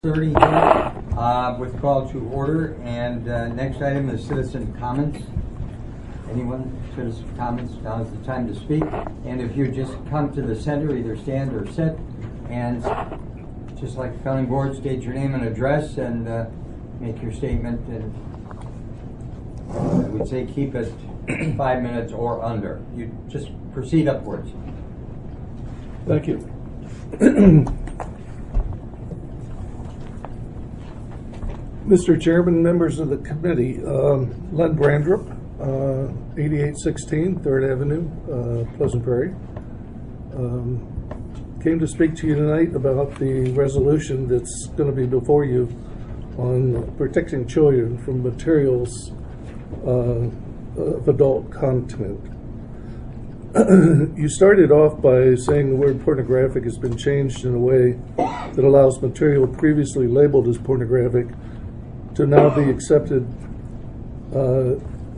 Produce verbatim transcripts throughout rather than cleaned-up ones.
thirty uh, with call to order, and uh, next item is citizen comments. Anyone, citizen comments, now is the time to speak. And if you just come to the center, either stand or sit, and just like the county board, state your name and address and uh, make your statement. And I would say keep it five minutes or under. You just proceed upwards. Thank you. Mister Chairman, members of the committee, um, Len Brandrup, uh, eighty-eight sixteen third Avenue, uh, Pleasant Prairie. Um, came to speak to you tonight about the resolution that's going to be before you on protecting children from materials uh, of adult content. You started off by saying the word pornographic has been changed in a way that allows material previously labeled as pornographic to now be accepted, uh,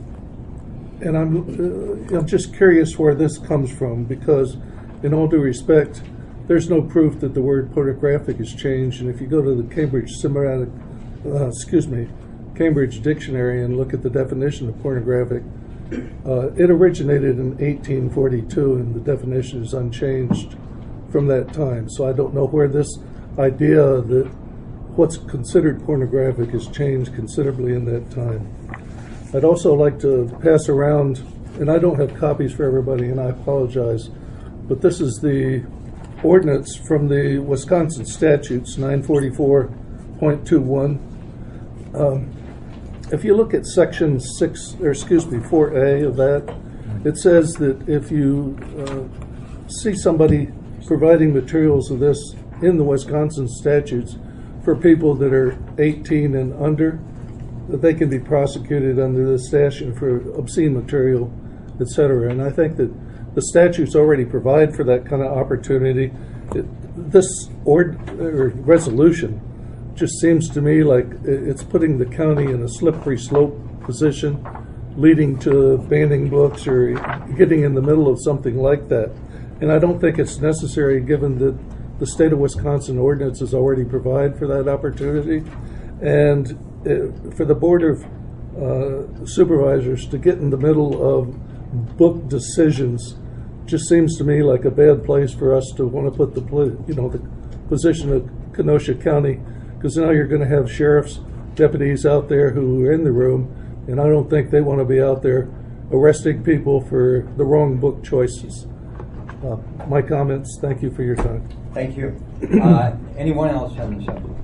and I'm, uh, I'm just curious where this comes from, because in all due respect, there's no proof that the word pornographic has changed. And if you go to the Cambridge Semantic, uh, excuse me, Cambridge Dictionary and look at the definition of pornographic, uh, it originated in eighteen forty-two, and the definition is unchanged from that time. So I don't know where this idea that what's considered pornographic has changed considerably in that time. I'd also like to pass around, and I don't have copies for everybody, and I apologize, but this is the ordinance from the Wisconsin statutes, nine forty-four point two one. Um, if you look at section six, or excuse me, four A of that, it says that if you uh, see somebody providing materials of this in the Wisconsin statutes for people that are eighteen and under, that they can be prosecuted under this statute for obscene material, et cetera. And I think that the statutes already provide for that kind of opportunity. It, this ord, or resolution just seems to me like it's putting the county in a slippery slope position, leading to banning books or getting in the middle of something like that. And I don't think it's necessary, given that the state of Wisconsin ordinances already provide for that opportunity. And uh, for the Board of uh, Supervisors to get in the middle of book decisions just seems to me like a bad place for us to want to put the, you know, the position of Kenosha County, because now you're going to have sheriff's deputies out there who are in the room, and I don't think they want to be out there arresting people for the wrong book choices. Uh, my comments. Thank you for your time. Thank you. Uh, anyone else on the subject?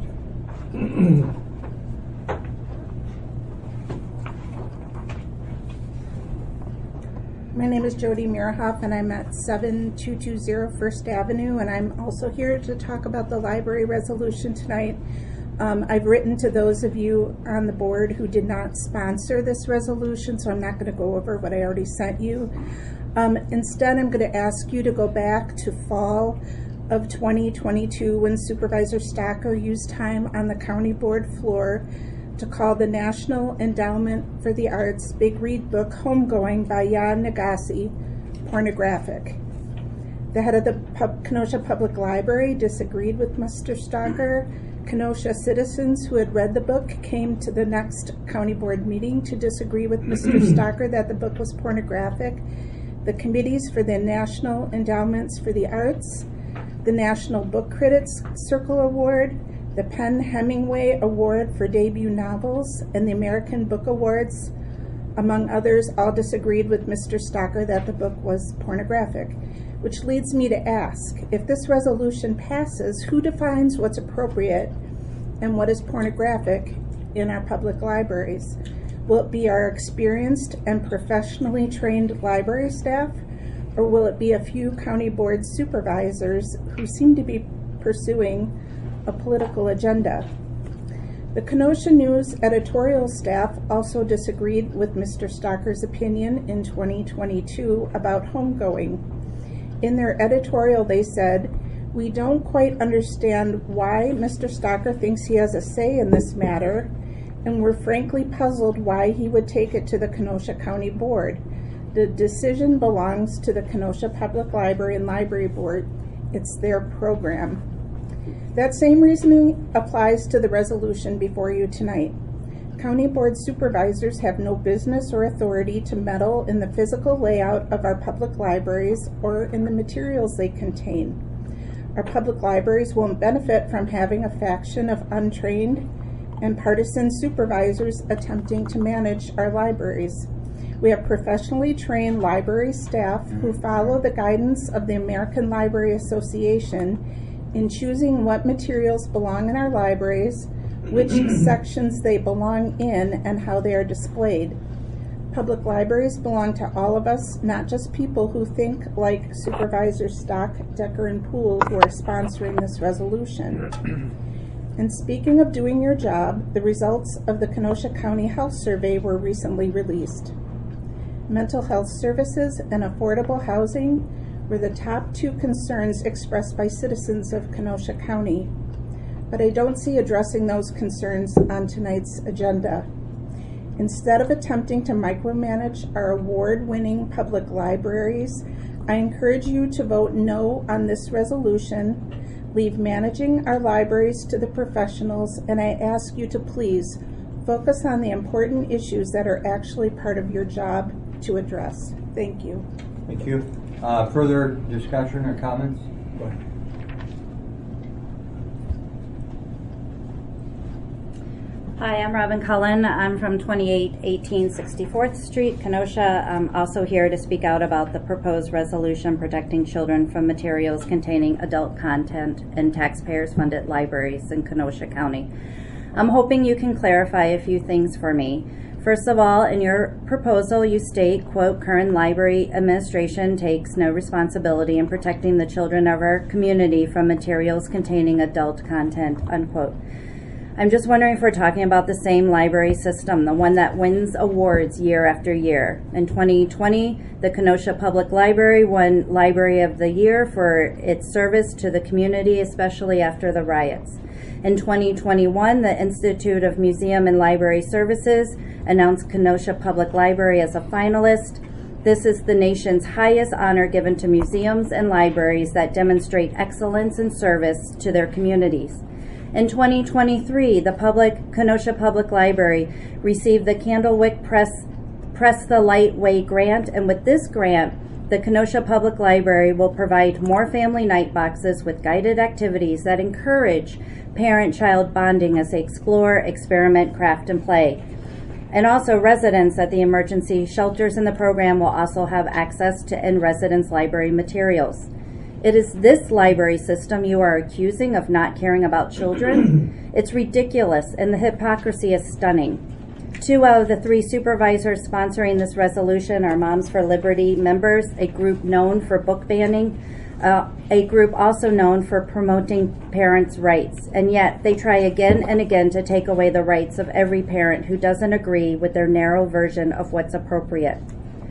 My name is Jody Mirahoff, and I'm at seven two two zero First Avenue, and I'm also here to talk about the library resolution tonight. Um, I've written to those of you on the board who did not sponsor this resolution, so I'm not going to go over what I already sent you. Um, instead, I'm going to ask you to go back to fall of twenty twenty-two, when Supervisor Stocker used time on the county board floor to call the National Endowment for the Arts Big Read book Homegoing by Jan Nagase pornographic. The head of the Pub- Kenosha Public Library disagreed with Mister Stocker. Kenosha citizens who had read the book came to the next county board meeting to disagree with Mister Stocker that the book was pornographic. The committees for the National Endowments for the Arts, the National Book Critics Circle Award, the Penn Hemingway Award for debut novels, and the American Book Awards, among others, all disagreed with Mister Stocker that the book was pornographic. Which leads me to ask, if this resolution passes, who defines what's appropriate and what is pornographic in our public libraries? Will it be our experienced and professionally trained library staff, or will it be a few county board supervisors who seem to be pursuing a political agenda? The Kenosha News editorial staff also disagreed with Mister Stocker's opinion in twenty twenty-two about homegoing. In their editorial, they said, "We don't quite understand why Mister Stocker thinks he has a say in this matter, and we're frankly puzzled why he would take it to the Kenosha County Board. The decision belongs to the Kenosha Public Library and Library Board. It's their program." That same reasoning applies to the resolution before you tonight. County Board supervisors have no business or authority to meddle in the physical layout of our public libraries or in the materials they contain. Our public libraries won't benefit from having a faction of untrained and partisan supervisors attempting to manage our libraries. We have professionally trained library staff who follow the guidance of the American Library Association in choosing what materials belong in our libraries, which sections they belong in, and how they are displayed. Public libraries belong to all of us, not just people who think like Supervisor Stock, Decker, and Poole, who are sponsoring this resolution. And speaking of doing your job, the results of the Kenosha County Health Survey were recently released. Mental health services and affordable housing were the top two concerns expressed by citizens of Kenosha County. But I don't see addressing those concerns on tonight's agenda. Instead of attempting to micromanage our award-winning public libraries, I encourage you to vote no on this resolution, leave managing our libraries to the professionals, and I ask you to please focus on the important issues that are actually part of your job to address. Thank you. Thank you. Uh, further discussion or comments? Go ahead. Hi, I'm Robin Cullen. I'm from twenty-eight eighteen sixty-fourth Street, Kenosha. I'm also here to speak out about the proposed resolution protecting children from materials containing adult content in taxpayers-funded libraries in Kenosha County. I'm hoping you can clarify a few things for me. First of all, in your proposal, you state, quote, current library administration takes no responsibility in protecting the children of our community from materials containing adult content, unquote. I'm just wondering if we're talking about the same library system, the one that wins awards year after year. In twenty twenty, the Kenosha Public Library won Library of the Year for its service to the community, especially after the riots. In twenty twenty-one, the Institute of Museum and Library Services announced Kenosha Public Library as a finalist. This is the nation's highest honor given to museums and libraries that demonstrate excellence in service to their communities. In twenty twenty-three, the public Kenosha Public Library received the Candlewick Press Press the Light Way grant, and with this grant, the Kenosha Public Library will provide more family night boxes with guided activities that encourage parent-child bonding as they explore, experiment, craft, and play. And also, residents at the emergency shelters in the program will also have access to in-residence library materials. It is this library system you are accusing of not caring about children. It's ridiculous, and the hypocrisy is stunning. Two out of the three supervisors sponsoring this resolution are Moms for Liberty members, a group known for book banning, uh, a group also known for promoting parents' rights. And yet, they try again and again to take away the rights of every parent who doesn't agree with their narrow version of what's appropriate.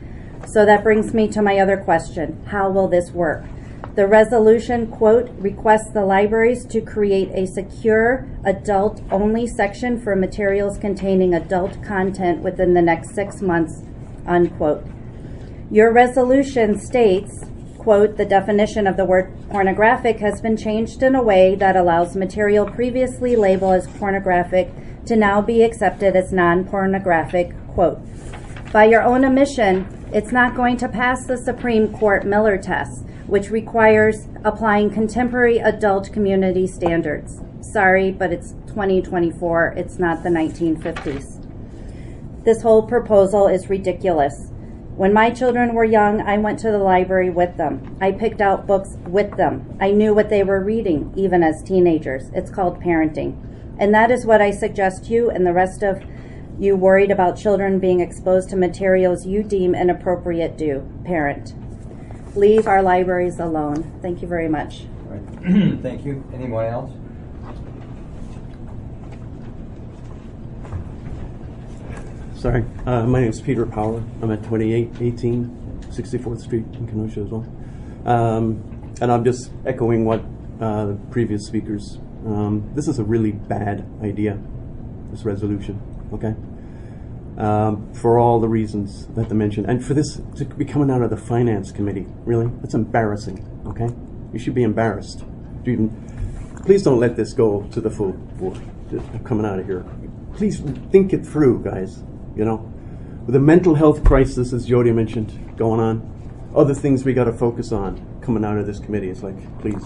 So that brings me to my other question. How will this work? The resolution, quote, requests the libraries to create a secure, adult-only section for materials containing adult content within the next six months, unquote. Your resolution states, quote, the definition of the word pornographic has been changed in a way that allows material previously labeled as pornographic to now be accepted as non-pornographic, quote. By your own admission, it's not going to pass the Supreme Court Miller test, which requires applying contemporary adult community standards. Sorry, but it's twenty twenty-four, it's not the nineteen fifties. This whole proposal is ridiculous. When my children were young, I went to the library with them. I picked out books with them. I knew what they were reading, even as teenagers. It's called parenting. And that is what I suggest you and the rest of you worried about children being exposed to materials you deem inappropriate do. Parent. Leave our libraries alone. Thank you very much. All right. Thank you. Anyone else? Sorry, uh, my name is Peter Powler. I'm at twenty-eight eighteen sixty-fourth Street in Kenosha as well. Um, and I'm just echoing what uh, the previous speakers. Um, this is a really bad idea, this resolution, okay? Um, for all the reasons that they mentioned. And for this to be coming out of the Finance Committee, really? That's embarrassing, okay? You should be embarrassed to even please don't let this go to the full board. Just coming out of here, please think it through, guys. You know, with the mental health crisis, as Jody mentioned, going on, other things we got to focus on coming out of this committee. It's like, please.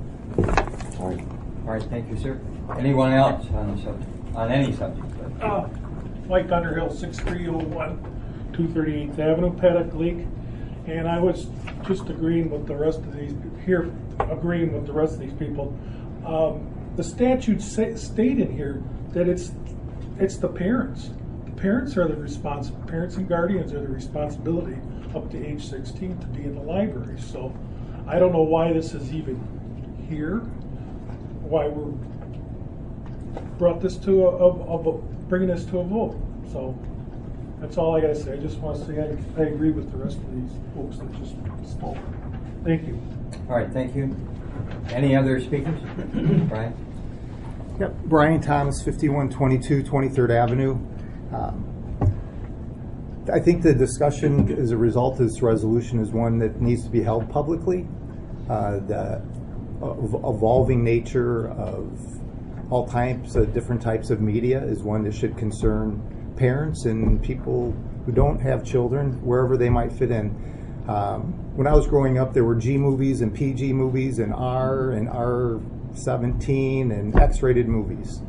All right. All right. Thank you, sir. Anyone else on the subject? On any subject? Uh, Mike Underhill, six three oh one, two thirty-eighth Avenue, Paddock Lake. And I was just agreeing with the rest of these, here, agreeing with the rest of these people. Um, the statute say, state in here that it's it's the parents. The parents are the responsible, parents and guardians are the responsibility up to age sixteen to be in the library. So I don't know why this is even here, why we're brought this to a, a, a bringing this to a vote. So that's all I got to say. I just want to say I, I agree with the rest of these folks that just spoke. Thank you. All right, thank you. Any other speakers? Brian? Yep, Brian Thomas, fifty-one twenty-two twenty-third Avenue. Um, I think the discussion as a result of this resolution is one that needs to be held publicly. Uh, the uh, evolving nature of all types of different types of media is one that should concern parents and people who don't have children, wherever they might fit in. Um, when I was growing up, there were G movies and P G movies and R and R seventeen and X-rated movies.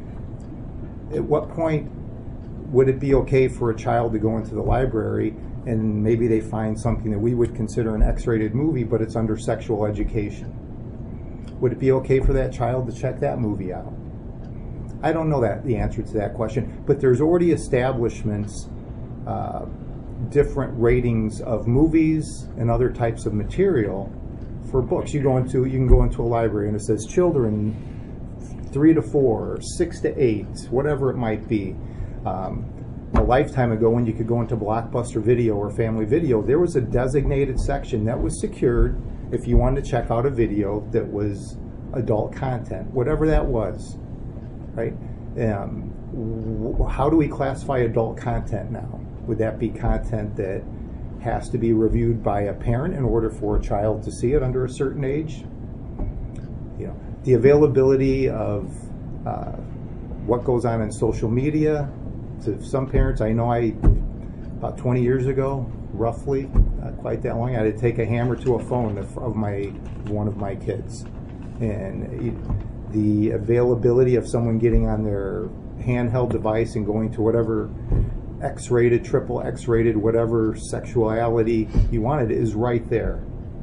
At what point would it be okay for a child to go into the library and maybe they find something that we would consider an X-rated movie, but it's under sexual education? Would it be okay for that child to check that movie out? I don't know that the answer to that question, but there's already establishments, uh, different ratings of movies and other types of material for books. You go into you can go into a library and it says children three to four, or six to eight, whatever it might be. Um, a lifetime ago, when you could go into Blockbuster Video or Family Video, there was a designated section that was secured if you wanted to check out a video that was adult content, whatever that was, right? Um, w- how do we classify adult content now? Would that be content that has to be reviewed by a parent in order for a child to see it under a certain age? You know, the availability of uh, what goes on in social media. To some parents, I know I, about twenty years ago, roughly, not quite that long, I had to take a hammer to a phone of, of my one of my kids. And it, the availability of someone getting on their handheld device and going to whatever X-rated, triple X-rated, whatever sexuality you wanted is right there.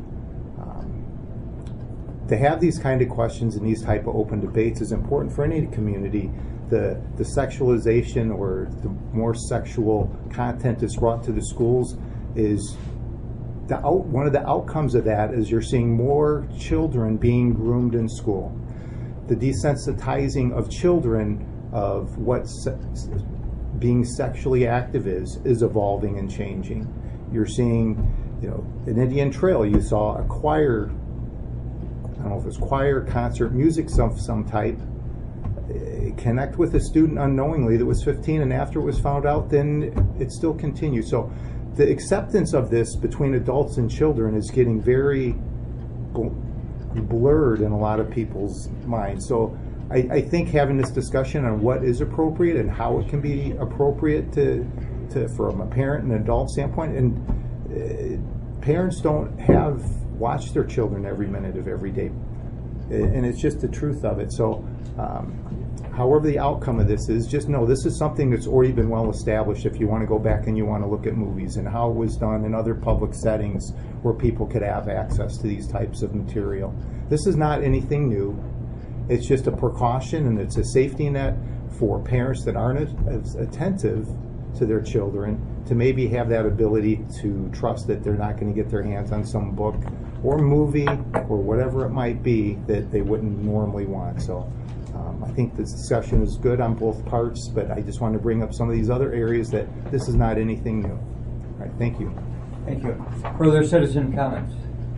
Um, to have these kind of questions and these type of open debates is important for any community. The, the sexualization or the more sexual content that's brought to the schools is the out, one of the outcomes of that is you're seeing more children being groomed in school. The desensitizing of children of what se- being sexually active is is evolving and changing. You're seeing, you know, in Indian Trail, you saw a choir, I don't know if it was choir, concert, music some some type, connect with a student unknowingly that was fifteen, and after it was found out, then it still continues. So the acceptance of this between adults and children is getting very bl- blurred in a lot of people's minds. So I, I think having this discussion on what is appropriate and how it can be appropriate to, to from a parent and adult standpoint, and uh, parents don't have watch their children every minute of every day, and it's just the truth of it. So um, however the outcome of this is, just know this is something that's already been well established if you want to go back and you want to look at movies and how it was done in other public settings where people could have access to these types of material. This is not anything new. It's just a precaution, and it's a safety net for parents that aren't as attentive to their children to maybe have that ability to trust that they're not going to get their hands on some book or movie or whatever it might be that they wouldn't normally want. So um, I think this discussion is good on both parts, but I just want to bring up some of these other areas that this is not anything new. All right, thank you. Thank you. Further citizen comments?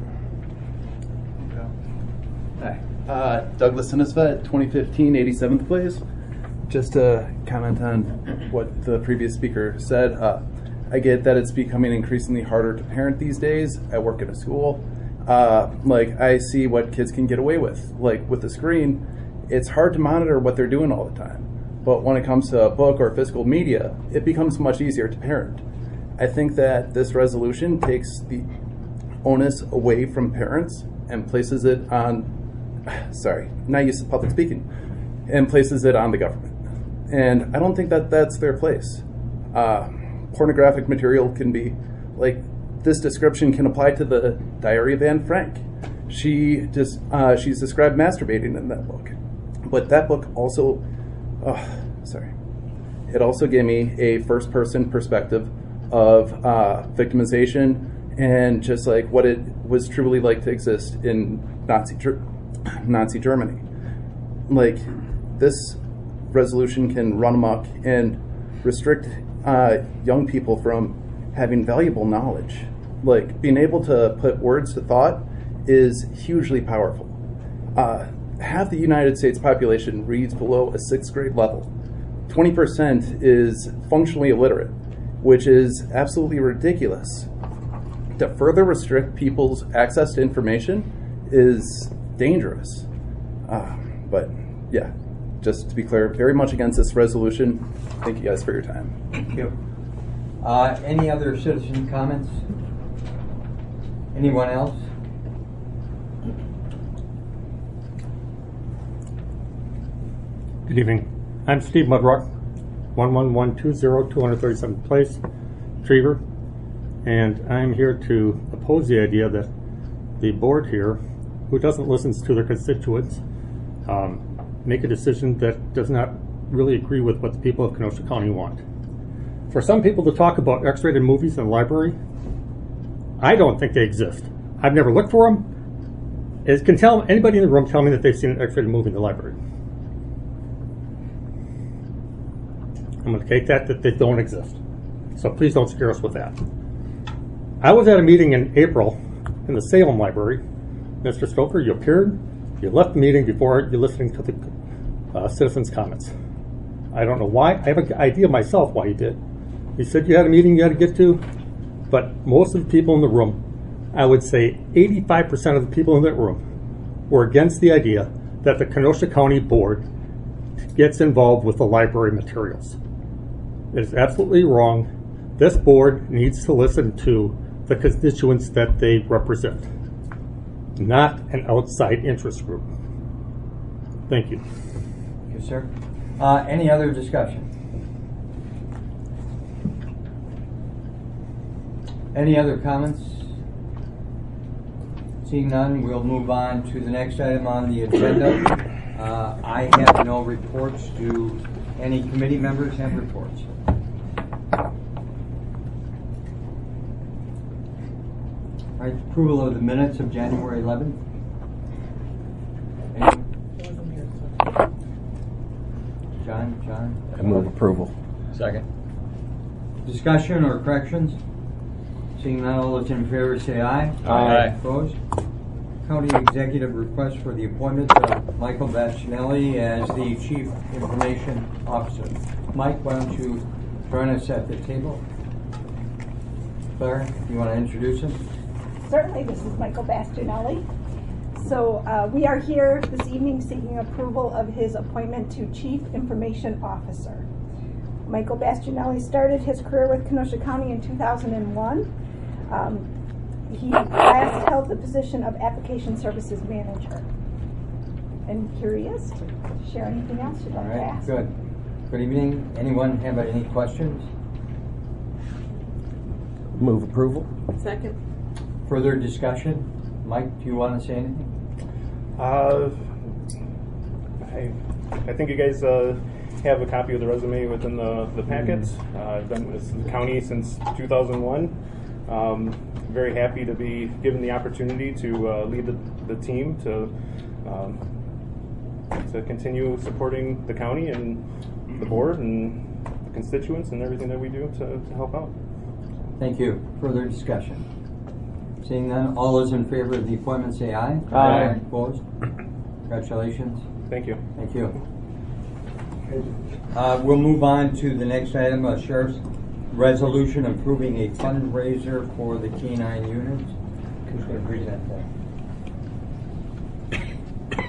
Hi. Uh, Douglas Sinisvet, twenty fifteen eighty-seventh Place. Just to comment on what the previous speaker said, uh, I get that it's becoming increasingly harder to parent these days. I work at a school. Uh, like, I see what kids can get away with. Like, with the screen, it's hard to monitor what they're doing all the time. But when it comes to a book or physical media, it becomes much easier to parent. I think that this resolution takes the onus away from parents and places it on, sorry, not used to public speaking, and places it on the government. And I don't think that that's their place. Uh, pornographic material can be, like, this description can apply to the Diary of Anne Frank. She just, uh, she's described masturbating in that book. But that book also, oh, sorry, it also gave me a first-person perspective of uh, victimization and just like what it was truly like to exist in Nazi Nazi Germany. Like, this resolution can run amok and restrict uh, young people from having valuable knowledge. Like, being able to put words to thought is hugely powerful. Uh, half the United States population reads below a sixth grade level. twenty percent is functionally illiterate, which is absolutely ridiculous. To further restrict people's access to information is dangerous. Uh, but yeah, just to be clear, very much against this resolution. Thank you guys for your time. Thank you. Uh, any other citizen comments? Anyone else? Good evening. I'm Steve Mudrock, one one one two zero two thirty-seventh Place, Trevor, and I'm here to oppose the idea that the board here, who doesn't listen to their constituents, um, make a decision that does not really agree with what the people of Kenosha County want. For some people to talk about X-rated movies in the library, I don't think they exist. I've never looked for them. It can tell anybody in the room tell me that they've seen an X-rated movie in the library. I'm going to take that that they don't exist. So please don't scare us with that. I was at a meeting in April in the Salem Library. Mister Stoker, you appeared. You left the meeting before you listening to the uh, citizens' comments. I don't know why. I have an idea myself why you did. You said you had a meeting you had to get to, but most of the people in the room, I would say eighty-five percent of the people in that room, were against the idea that the Kenosha County Board gets involved with the library materials. It is absolutely wrong. This board needs to listen to the constituents that they represent, not an outside interest group. Thank you. Thank you, sir. Uh, any other discussion? Any other comments? Seeing none, we'll move on to the next item on the agenda. Uh, I have no reports. Do any committee members have reports? All right, approval of the minutes of January eleventh. Any? John, John? I move approval. Second. Discussion or corrections? Seeing none, all those in favor say aye. Aye. Opposed? County Executive request for the appointment of Michael Bastianelli as the Chief Information Officer. Mike, why don't you join us at the table? Claire, you want to introduce him? Certainly, this is Michael Bastianelli. So uh, we are here this evening seeking approval of his appointment to Chief Information Officer. Michael Bastianelli started his career with Kenosha County in two thousand one. Um, he last held the position of Application Services Manager. And here he is to share anything else you'd like All right, to ask. good. Good evening. Anyone have any questions? Move approval. Second. Further discussion? Mike, do you want to say anything? Uh, I, I think you guys uh, have a copy of the resume within the, the packet. Uh, I've been with the county since two thousand one. Um, very happy to be given the opportunity to uh, lead the, the team to um, to continue supporting the county and the board and the constituents and everything that we do to, to help out. Thank you. Further discussion? Seeing none, all those in favor of the appointment say aye. Aye. Opposed? Congratulations. Thank you. Thank you. Uh, we'll move on to the next item, uh, Sheriff's resolution approving a fundraiser for the K nine units. who's going to present that?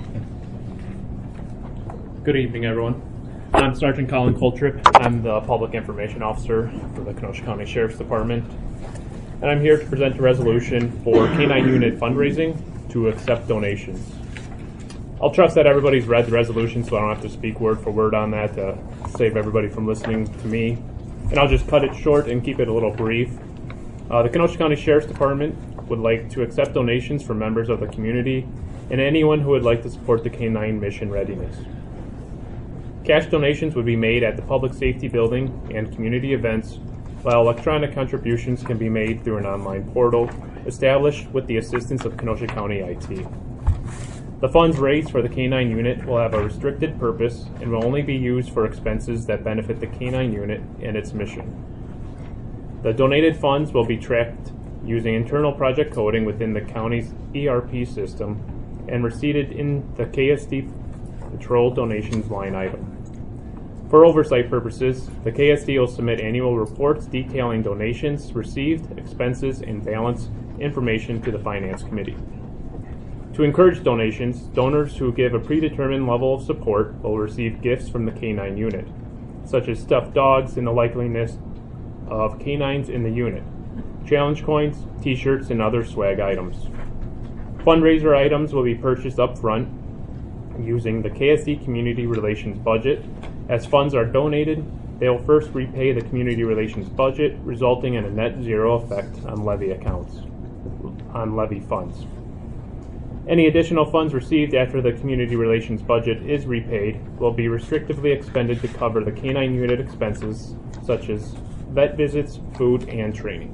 Good evening, everyone. I'm Sergeant Colin Coltrip. I'm the Public Information Officer for the Kenosha County Sheriff's Department. And I'm here to present a resolution for K nine unit fundraising to accept donations. I'll trust that everybody's read the resolution, so I don't have to speak word for word on that to save everybody from listening to me. And I'll just cut it short and keep it a little brief. Uh, the Kenosha County Sheriff's Department would like to accept donations from members of the community and anyone who would like to support the K nine mission readiness. Cash donations would be made at the Public Safety Building and community events, while electronic contributions can be made through an online portal established with the assistance of Kenosha County I T. The funds raised for the K nine unit will have a restricted purpose and will only be used for expenses that benefit the K nine unit and its mission. The donated funds will be tracked using internal project coding within the county's E R P system and receipted in the K S D Patrol donations line item. For oversight purposes, the K S D will submit annual reports detailing donations received, expenses, and balance information to the Finance Committee. To encourage donations, donors who give a predetermined level of support will receive gifts from the K nine unit, such as stuffed dogs in the likeliness of canines in the unit, challenge coins, t-shirts, and other swag items. Fundraiser items will be purchased up front using the K S D Community Relations budget. As funds are donated, they will first repay the Community Relations budget, resulting in a net zero effect on levy accounts, on levy funds. Any additional funds received after the Community Relations budget is repaid will be restrictively expended to cover the K nine unit expenses, such as vet visits, food, and training.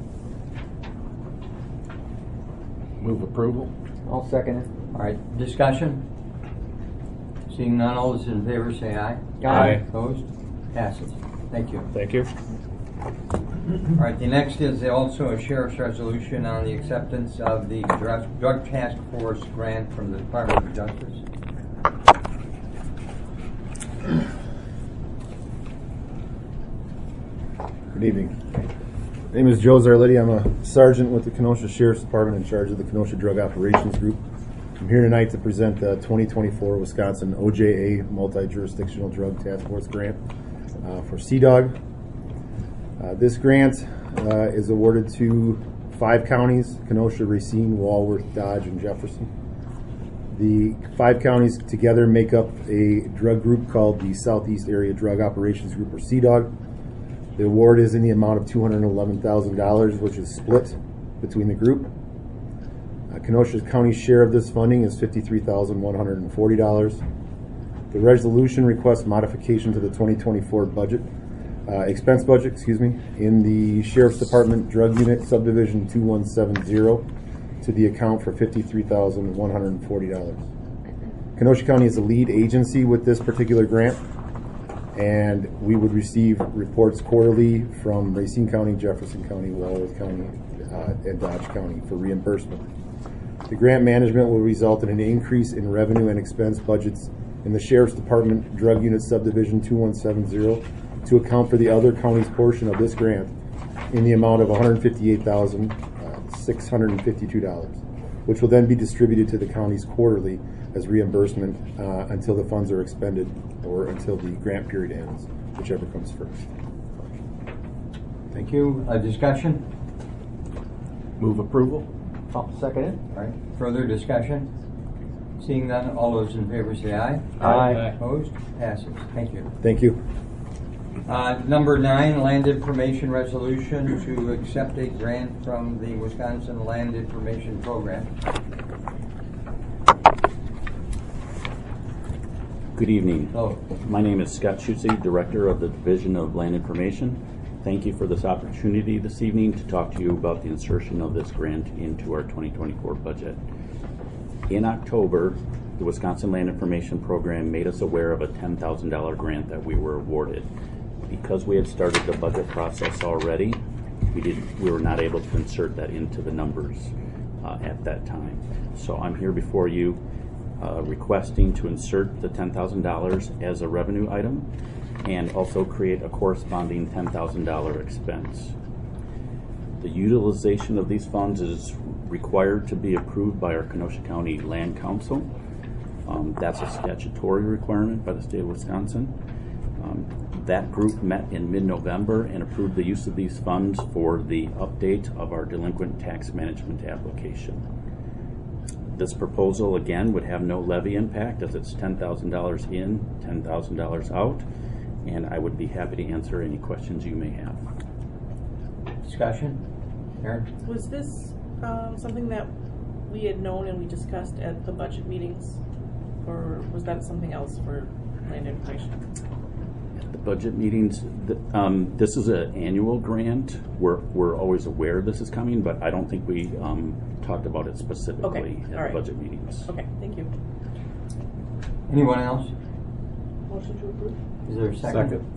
Move approval. I'll second it. All right, discussion? Seeing none, all those in favor say aye. Aye. Opposed? Passes. Thank you. Thank you. All right, the next is also a sheriff's resolution on the acceptance of the Drug, Drug Task Force grant from the Department of Justice. Good evening. My name is Joe Zarletti. I'm a sergeant with the Kenosha Sheriff's Department in charge of the Kenosha Drug Operations Group. I'm here tonight to present the twenty twenty-four Wisconsin O J A Multi-Jurisdictional Drug Task Force Grant uh, for C D O G. Uh, this grant uh, is awarded to five counties: Kenosha, Racine, Walworth, Dodge, and Jefferson. The five counties together make up a drug group called the Southeast Area Drug Operations Group, or C D O G. The award is in the amount of two hundred eleven thousand dollars, which is split between the group. Uh, Kenosha County's share of this funding is fifty-three thousand one hundred forty dollars. The resolution requests modification to the twenty twenty-four budget, uh, expense budget, excuse me, in the Sheriff's Department Drug Unit Subdivision two one seven zero to the account for fifty-three thousand one hundred forty dollars. Kenosha County is the lead agency with this particular grant, and we would receive reports quarterly from Racine County, Jefferson County, Walworth County, uh, and Dodge County for reimbursement. The grant management will result in an increase in revenue and expense budgets in the Sheriff's Department Drug Unit Subdivision two one seven zero to account for the other county's portion of this grant in the amount of one hundred fifty-eight thousand six hundred fifty-two dollars, which will then be distributed to the counties quarterly as reimbursement uh, until the funds are expended or until the grant period ends, whichever comes first. Thank you. A discussion? Move approval. I'll second it. All right. Further discussion? Seeing none, all those in favor say aye. Aye. Opposed? Passes. Thank you. Thank you. Uh, number nine, land information resolution to accept a grant from the Wisconsin Land Information Program. Good evening. Hello. My name is Scott Schutze, Director of the Division of Land Information. Thank you for this opportunity this evening to talk to you about the insertion of this grant into our twenty twenty-four budget. In October, the Wisconsin Land Information Program made us aware of a ten thousand dollars grant that we were awarded. Because we had started the budget process already, we did we were not able to insert that into the numbers uh, at that time. So I'm here before you uh, requesting to insert the ten thousand dollars as a revenue item and also create a corresponding ten thousand dollars expense. The utilization of these funds is required to be approved by our Kenosha County Land Council. Um, that's a statutory requirement by the state of Wisconsin. Um, that group met in mid-November and approved the use of these funds for the update of our delinquent tax management application. This proposal, again, would have no levy impact as it's ten thousand dollars in, ten thousand dollars out, and I would be happy to answer any questions you may have. Discussion? Aaron? Was this um, something that we had known and we discussed at the budget meetings, or was that something else for land information? At the budget meetings, the, um, this is an annual grant. We're, we're always aware this is coming, but I don't think we um, talked about it specifically Okay. at All right. the budget meetings. Okay, thank you. Anyone else? Motion to approve? Is there a second? Second.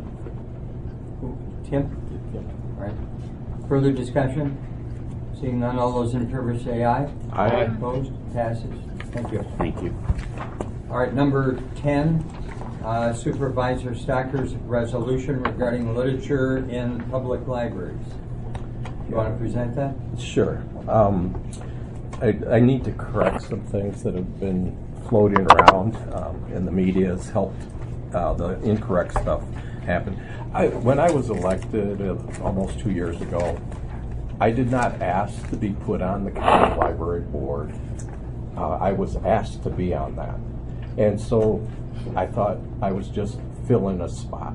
Tim? Yep. All right. Further discussion? Seeing none, all those in favor say aye. Aye. Opposed? Passes. Thank you. Thank you. All right, number ten, uh, Supervisor Stocker's resolution regarding literature in public libraries. You want to present that? Sure. Um, I, I need to correct some things that have been floating around, um, and the media has helped uh, the incorrect stuff happen. I, when I was elected uh, almost two years ago, I did not ask to be put on the county library board. Uh, I was asked to be on that. And so I thought I was just filling a spot.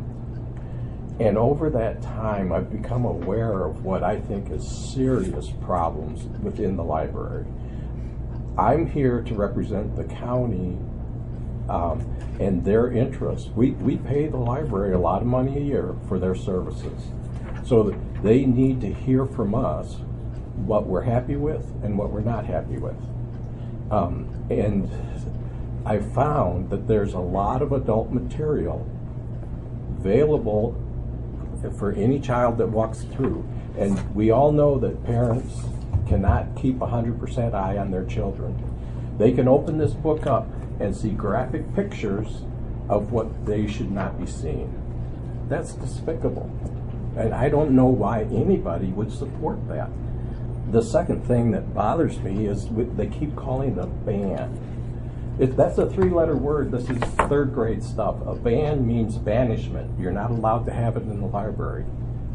And over that time, I've become aware of what I think is serious problems within the library. I'm here to represent the county um, and their interests. We, we pay the library a lot of money a year for their services. So that they need to hear from us what we're happy with and what we're not happy with. Um, and I found that there's a lot of adult material available for any child that walks through. And we all know that parents cannot keep one hundred percent eye on their children. They can open this book up and see graphic pictures of what they should not be seeing. That's despicable. And I don't know why anybody would support that. The second thing that bothers me is they keep calling it a ban. It, that's a three-letter word. This is third grade stuff. A ban means banishment. You're not allowed to have it in the library.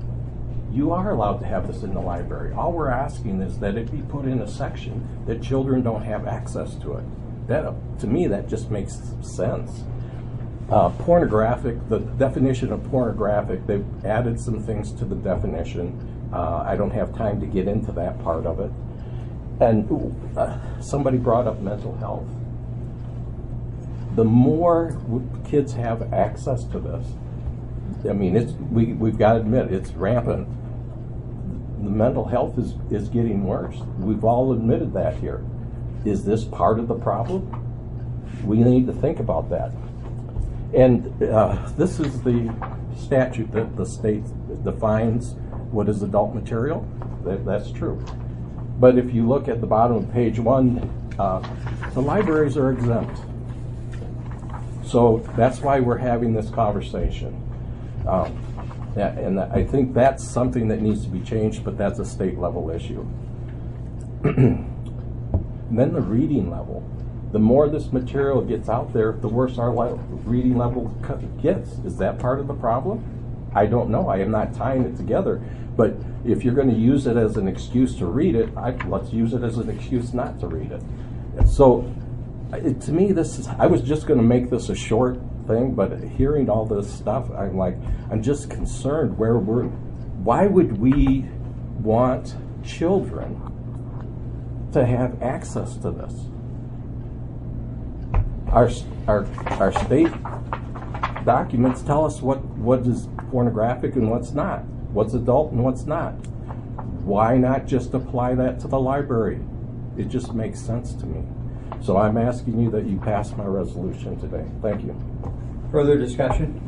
You are allowed to have this in the library. All we're asking is that it be put in a section that children don't have access to it. That, to me, that just makes sense. Uh, pornographic, the definition of pornographic, they've added some things to the definition. Uh, I don't have time to get into that part of it. And ooh, uh, somebody brought up mental health. The more w- kids have access to this, I mean, it's we, we've got to admit, it's rampant. The mental health is, is getting worse. We've all admitted that here. Is this part of the problem? We need to think about that. And uh, this is the statute that the state defines what is adult material. That, that's true. But if you look at the bottom of page one, uh, the libraries are exempt. So that's why we're having this conversation. Um, and I think that's something that needs to be changed, but that's a state level issue. And then the reading level. The more this material gets out there, the worse our le- reading level gets. Is that part of the problem? I don't know. I am not tying it together. But if you're going to use it as an excuse to read it, I, let's use it as an excuse not to read it. So it, to me, this is, I was just going to make this a short thing, but hearing all this stuff, I'm like, I'm just concerned where we're, why would we want children to have access to this? Our, our, our state documents tell us what, what is pornographic and what's not, what's adult and what's not. Why not just apply that to the library? It just makes sense to me. So I'm asking you that you pass my resolution today. Thank you. Further discussion?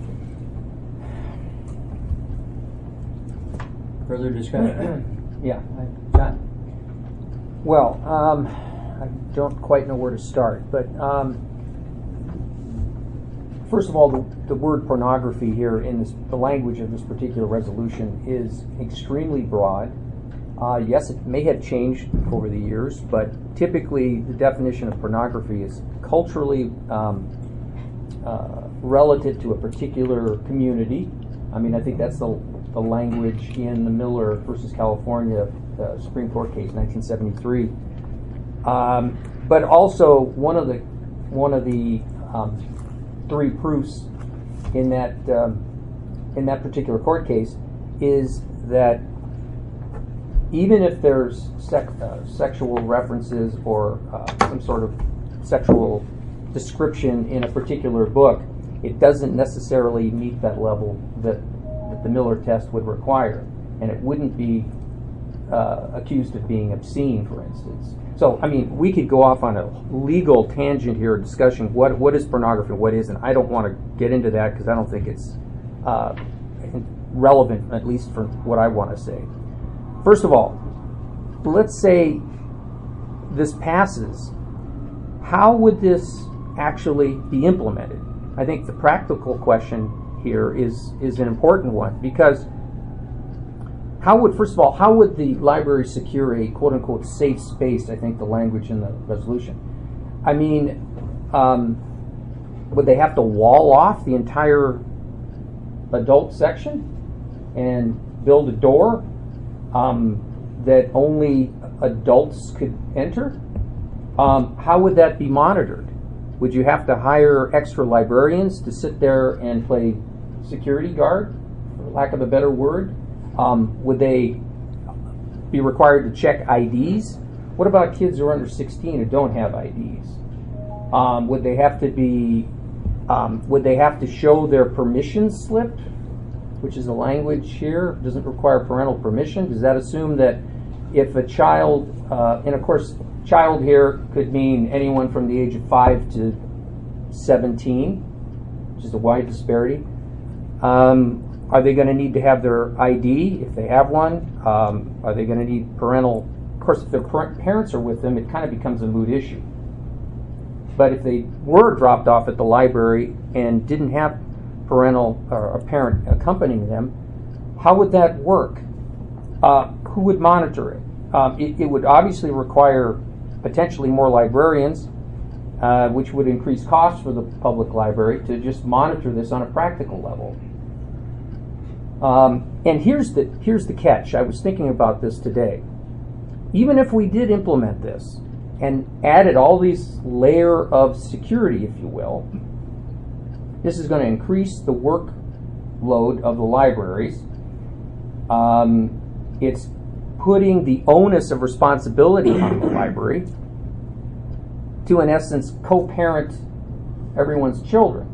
Further discussion? Yeah. John? Well, um, I don't quite know where to start, but um, first of all, the, the word pornography here in this, the language of this particular resolution is extremely broad. Uh, yes, it may have changed over the years, but typically the definition of pornography is culturally um, uh, relative to a particular community. I mean, I think that's the, the language in the Miller versus California uh, Supreme Court case, nineteen seventy-three. Um, but also one of the one of the um, three proofs in that um, in that particular court case is that even if there's sec- uh, sexual references or uh, some sort of sexual description in a particular book, it doesn't necessarily meet that level that, that the Miller test would require, and it wouldn't be uh, accused of being obscene, for instance. So, I mean, we could go off on a legal tangent here, discussion what what is pornography and what isn't. I don't want to get into that because I don't think it's uh, relevant, at least for what I want to say. First of all, let's say this passes. How would this actually be implemented? I think the practical question here is, is an important one, because how would, first of all, how would the library secure a quote-unquote safe space, I think the language in the resolution? I mean, um, would they have to wall off the entire adult section and build a door um, that only adults could enter? Um, how would that be monitored? Would you have to hire extra librarians to sit there and play security guard, for lack of a better word? Um, would they be required to check I Ds? What about kids who are under sixteen who don't have I Ds? Um, would they have to be? Um, would they have to show their permission slip, which is the language here? Doesn't require parental permission. Does that assume that if a child, uh, and of course, child here could mean anyone from the age of five to seventeen, which is a wide disparity. Um, are they going to need to have their I D if they have one? Um, are they going to need parental? Of course, if their parents are with them, it kind of becomes a moot issue. But if they were dropped off at the library and didn't have parental or a parent accompanying them, how would that work? Uh, who would monitor it? Um, it? It would obviously require potentially more librarians, uh, which would increase costs for the public library to just monitor this on a practical level. Um, and here's the here's the catch. I was thinking about this today. Even if we did implement this and added all these layer of security, if you will, this is going to increase the workload of the libraries. Um, it's putting the onus of responsibility on the library to, in essence, co-parent everyone's children.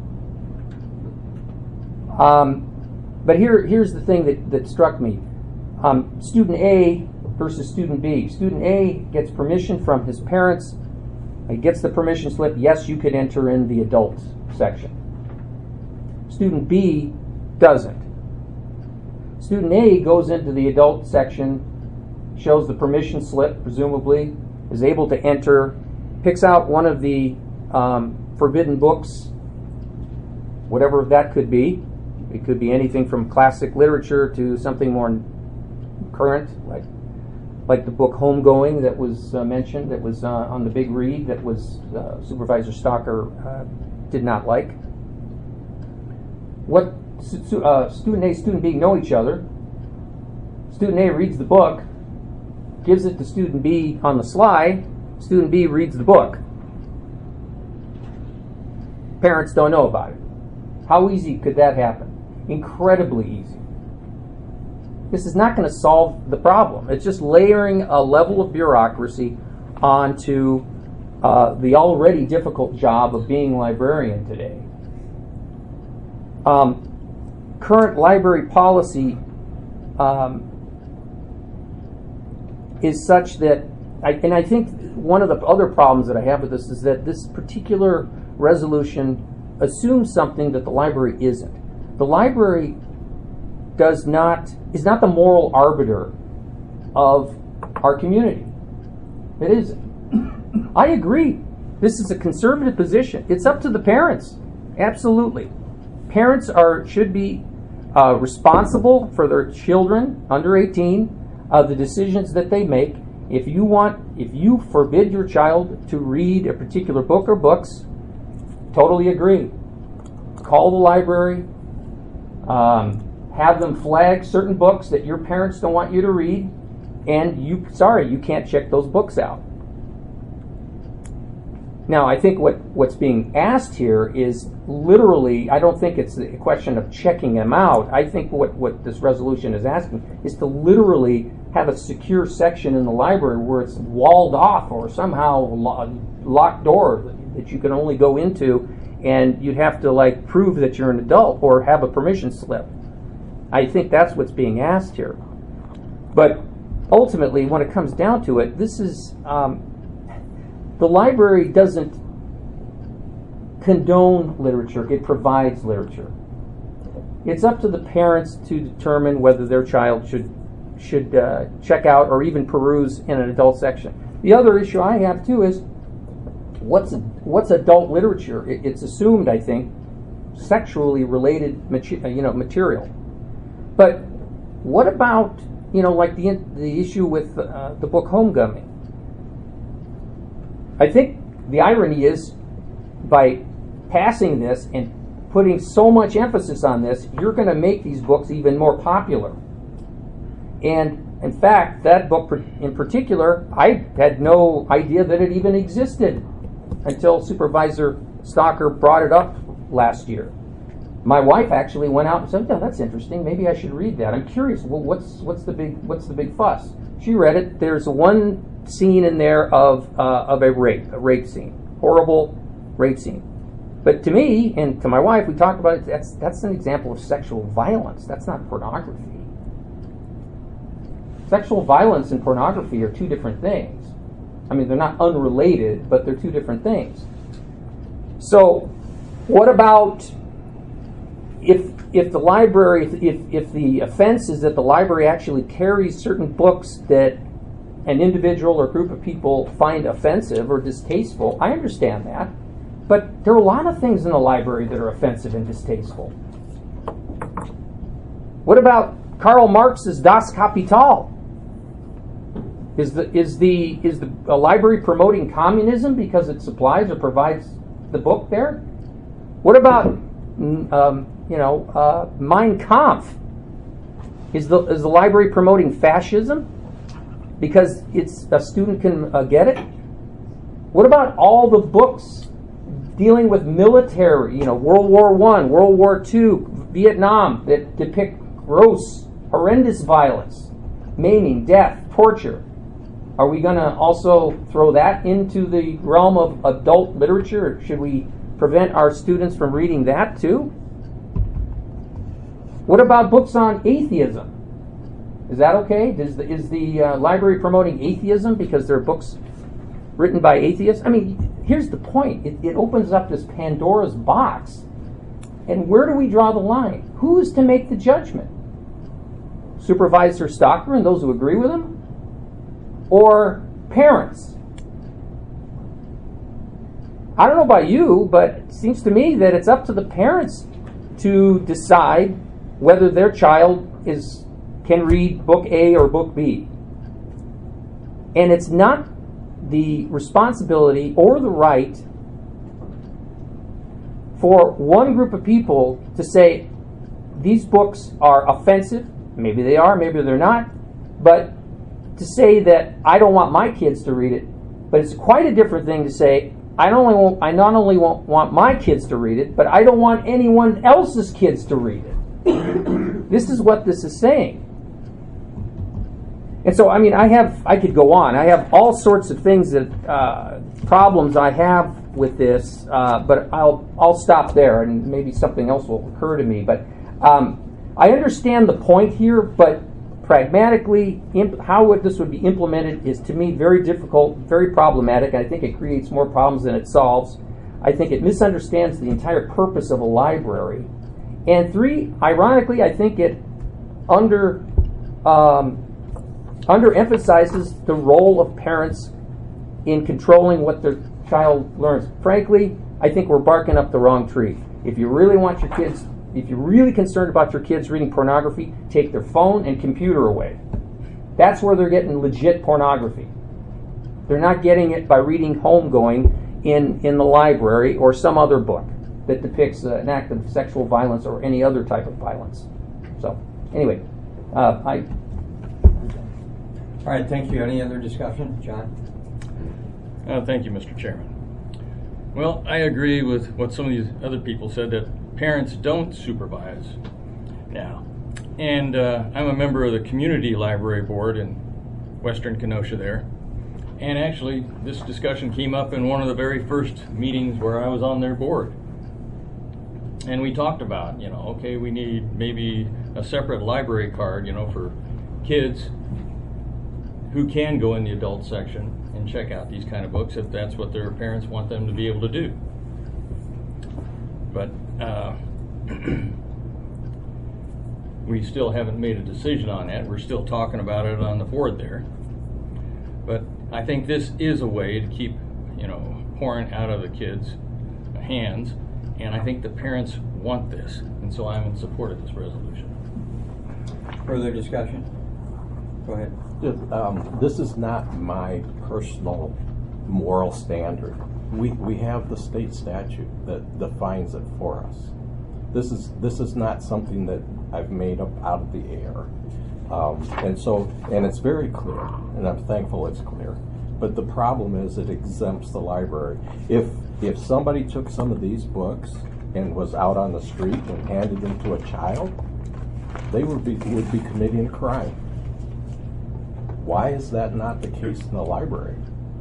Um, but here, here's the thing that, that struck me. Um, student A versus student B. Student A gets permission from his parents. He gets the permission slip. Yes, you could enter in the adult section. Student B doesn't. Student A goes into the adult section, shows the permission slip, presumably, is able to enter, picks out one of the um, forbidden books, whatever that could be. It could be anything from classic literature to something more current, like like the book Homegoing that was uh, mentioned, that was uh, on the big read, that was uh, Supervisor Stalker uh, did not like. What uh, student A, student B know each other. Student A reads the book, gives it to student B on the sly. Student B reads the book. Parents don't know about it. How easy could that happen? Incredibly easy. This is not going to solve the problem. It's just layering a level of bureaucracy onto uh, the already difficult job of being a librarian today. Um, current library policy um, is such that, I, and I think one of the other problems that I have with this is that this particular resolution assumes something that the library isn't. The library does not is not the moral arbiter of our community. It isn't. I agree. This is a conservative position. It's up to the parents. Absolutely. Parents are should be uh, responsible for their children under eighteen. uh, the decisions that they make. If you want, if you forbid your child to read a particular book or books, totally agree. Call the library, um, have them flag certain books that your parents don't want you to read, and you, sorry, you can't check those books out. Now, I think what, what's being asked here is literally, I don't think it's a question of checking them out. I think what, what this resolution is asking is to literally have a secure section in the library where it's walled off or somehow lo- locked door that you can only go into, and you'd have to like prove that you're an adult or have a permission slip. I think that's what's being asked here. But ultimately, when it comes down to it, this is, um, the library doesn't condone literature, it provides literature. It's up to the parents to determine whether their child should should uh, check out or even peruse in an adult section. The other issue I have too is what's what's adult literature? It, it's assumed, I think, sexually related mater- you know material. But what about, you know, like the the issue with uh, the book Homecoming? I think the irony is, by passing this and putting so much emphasis on this, you're going to make these books even more popular. And in fact, that book in particular, I had no idea that it even existed until Supervisor Stalker brought it up last year. My wife actually went out and said, "Oh, that's interesting. Maybe I should read that. I'm curious. Well, what's what's the big what's the big fuss?" She read it. There's one scene in there of uh, of a rape, a rape scene, horrible rape scene. But to me and to my wife, we talked about it. That's that's an example of sexual violence. That's not pornography. Sexual violence and pornography are two different things. I mean, they're not unrelated, but they're two different things. So, what about if if the library, if if the offense is that the library actually carries certain books that an individual or group of people find offensive or distasteful? I understand that, but there are a lot of things in the library that are offensive and distasteful. What about Karl Marx's Das Kapital? Is the is the is the a library promoting communism because it supplies or provides the book there? What about um, you know uh, Mein Kampf? Is the is the library promoting fascism because it's a student can uh, get it? What about all the books dealing with military? You know, World War One, World War Two, Vietnam that depict gross, horrendous violence, maiming, death, torture. Are we going to also throw that into the realm of adult literature? Should we prevent our students from reading that too? What about books on atheism? Is that okay? Is the, is the uh, library promoting atheism because they're books written by atheists? I mean, here's the point. It, it opens up this Pandora's box. And where do we draw the line? Who is to make the judgment? Supervisor Stalker and those who agree with him? Or parents? I don't know about you, but it seems to me that it's up to the parents to decide whether their child is can read book A or book B. And it's not the responsibility or the right for one group of people to say these books are offensive. Maybe they are, maybe they're not. But to say that I don't want my kids to read it, but it's quite a different thing to say I not only won't, I not only won't want my kids to read it, but I don't want anyone else's kids to read it. This is what this is saying. And so, I mean, I have, I could go on. I have all sorts of things that, uh, problems I have with this, uh, but I'll, I'll stop there and maybe something else will occur to me. But um, I understand the point here, but pragmatically, imp- how this would be implemented is, to me, very difficult, very problematic. I think it creates more problems than it solves. I think it misunderstands the entire purpose of a library. And three, ironically, I think it under um, underemphasizes the role of parents in controlling what their child learns. Frankly, I think we're barking up the wrong tree. If you really want your kids If you're really concerned about your kids reading pornography, take their phone and computer away. That's where they're getting legit pornography. They're not getting it by reading Homegoing in, in the library or some other book that depicts uh, an act of sexual violence or any other type of violence. So, anyway, uh, I... All right, thank you. Any other discussion? John? Uh, thank you, Mister Chairman. Well, I agree with what some of these other people said, that parents don't supervise now. And uh, I'm a member of the Community Library Board in Western Kenosha there. And actually, this discussion came up in one of the very first meetings where I was on their board. And we talked about, you know, okay, we need maybe a separate library card, you know, for kids who can go in the adult section and check out these kind of books if that's what their parents want them to be able to do. But uh, we still haven't made a decision on that. We're still talking about it on the board there. But I think this is a way to keep, you know, porn out of the kids' hands, and I think the parents want this, and so I'm in support of this resolution. Further discussion? Go ahead. Um, this is not my personal moral standard. We we have the state statute that defines it for us. This is this is not something that I've made up out of the air. Um, and so, and it's very clear, and I'm thankful it's clear. But the problem is it exempts the library. If if somebody took some of these books and was out on the street and handed them to a child, they would be would be committing a crime. Why is that not the case in the library?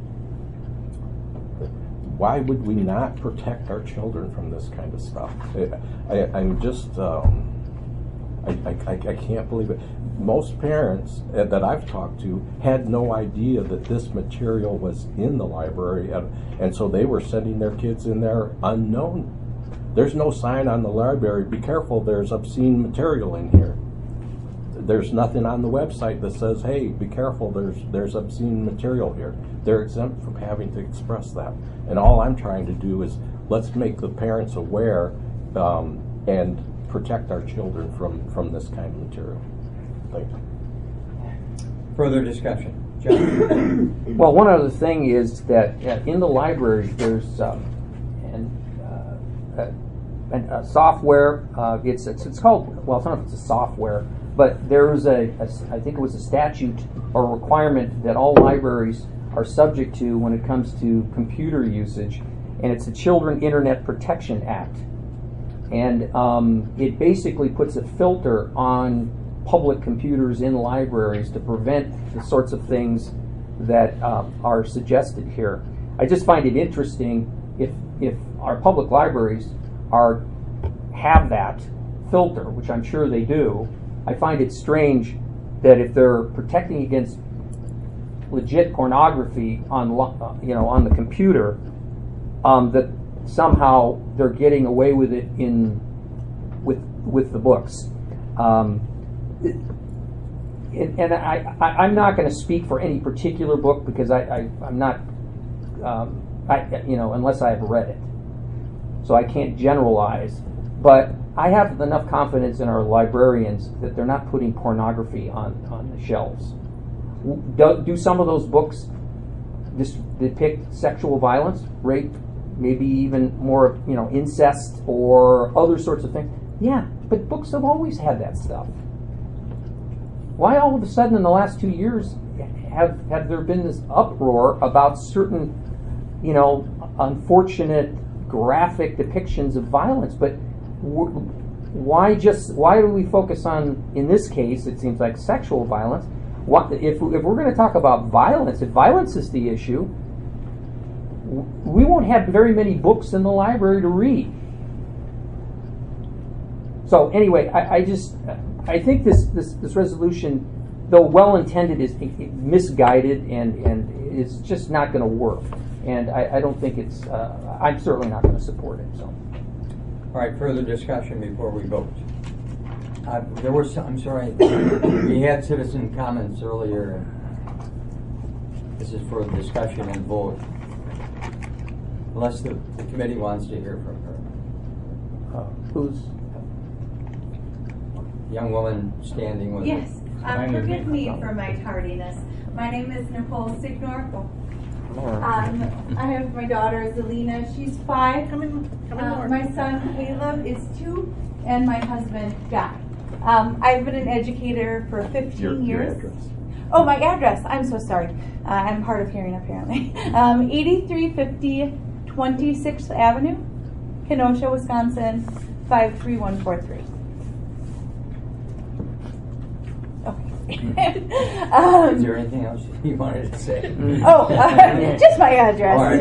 Why would we not protect our children from this kind of stuff? I, I, I'm just, um, I, I, I can't believe it. Most parents that I've talked to had no idea that this material was in the library, and, and so they were sending their kids in there unknown. There's no sign on the library, be careful, there's obscene material in here. There's nothing on the website that says, hey, be careful, there's there's obscene material here. They're exempt from having to express that. And all I'm trying to do is let's make the parents aware um, and protect our children from, from this kind of material. Thank you. Further discussion? John? Well, one other thing is that uh, in the library there's um, an, uh, a, an, a software. Uh, it's, it's it's called, well, it's not if it's a software, but there's a, a, I think it was a statute or requirement that all libraries are subject to when it comes to computer usage, and it's the Children Internet Protection Act. And um, it basically puts a filter on public computers in libraries to prevent the sorts of things that um, are suggested here. I just find it interesting if if our public libraries are have that filter, which I'm sure they do. I find it strange that if they're protecting against legit pornography on you know on the computer, um, that somehow they're getting away with it in with with the books. Um, and, and I, I, I'm not going to speak for any particular book because I, I I'm not um, I you know unless I have read it, so I can't generalize. But I have enough confidence in our librarians that they're not putting pornography on, on the shelves. Do, do some of those books dis- depict sexual violence, rape, maybe even more, you know, incest or other sorts of things? Yeah, but books have always had that stuff. Why all of a sudden in the last two years have, have there been this uproar about certain, you know, unfortunate graphic depictions of violence? But why just why do we focus on, in this case, it seems like sexual violence? What, if, if we're going to talk about violence, if violence is the issue, we won't have very many books in the library to read. So anyway, I, I just I think this, this, this resolution, though well intended, is misguided and and it's just not going to work. And I, I don't think it's. Uh, I'm certainly not going to support it. So. All right, further discussion before we vote. Uh, there was, I'm sorry, we had citizen comments earlier. This is for discussion and vote. Unless the, the committee wants to hear from her. Uh, who's? young woman standing with Yes, us. um, forgive me for my tardiness. My name is Nicole Signor. Um, I have my daughter Zelina, she's five. Come in, come in Uh, more. my son Caleb is two, and my husband Guy. Um, I've been an educator for fifteen Your, your years. address. Oh, my address. I'm so sorry. Uh, I'm hard of hearing apparently. Um, eighty-three fifty twenty-sixth Avenue, Kenosha, Wisconsin, five three one four three. um, Is there anything else you wanted to say? Oh, uh, just my address. All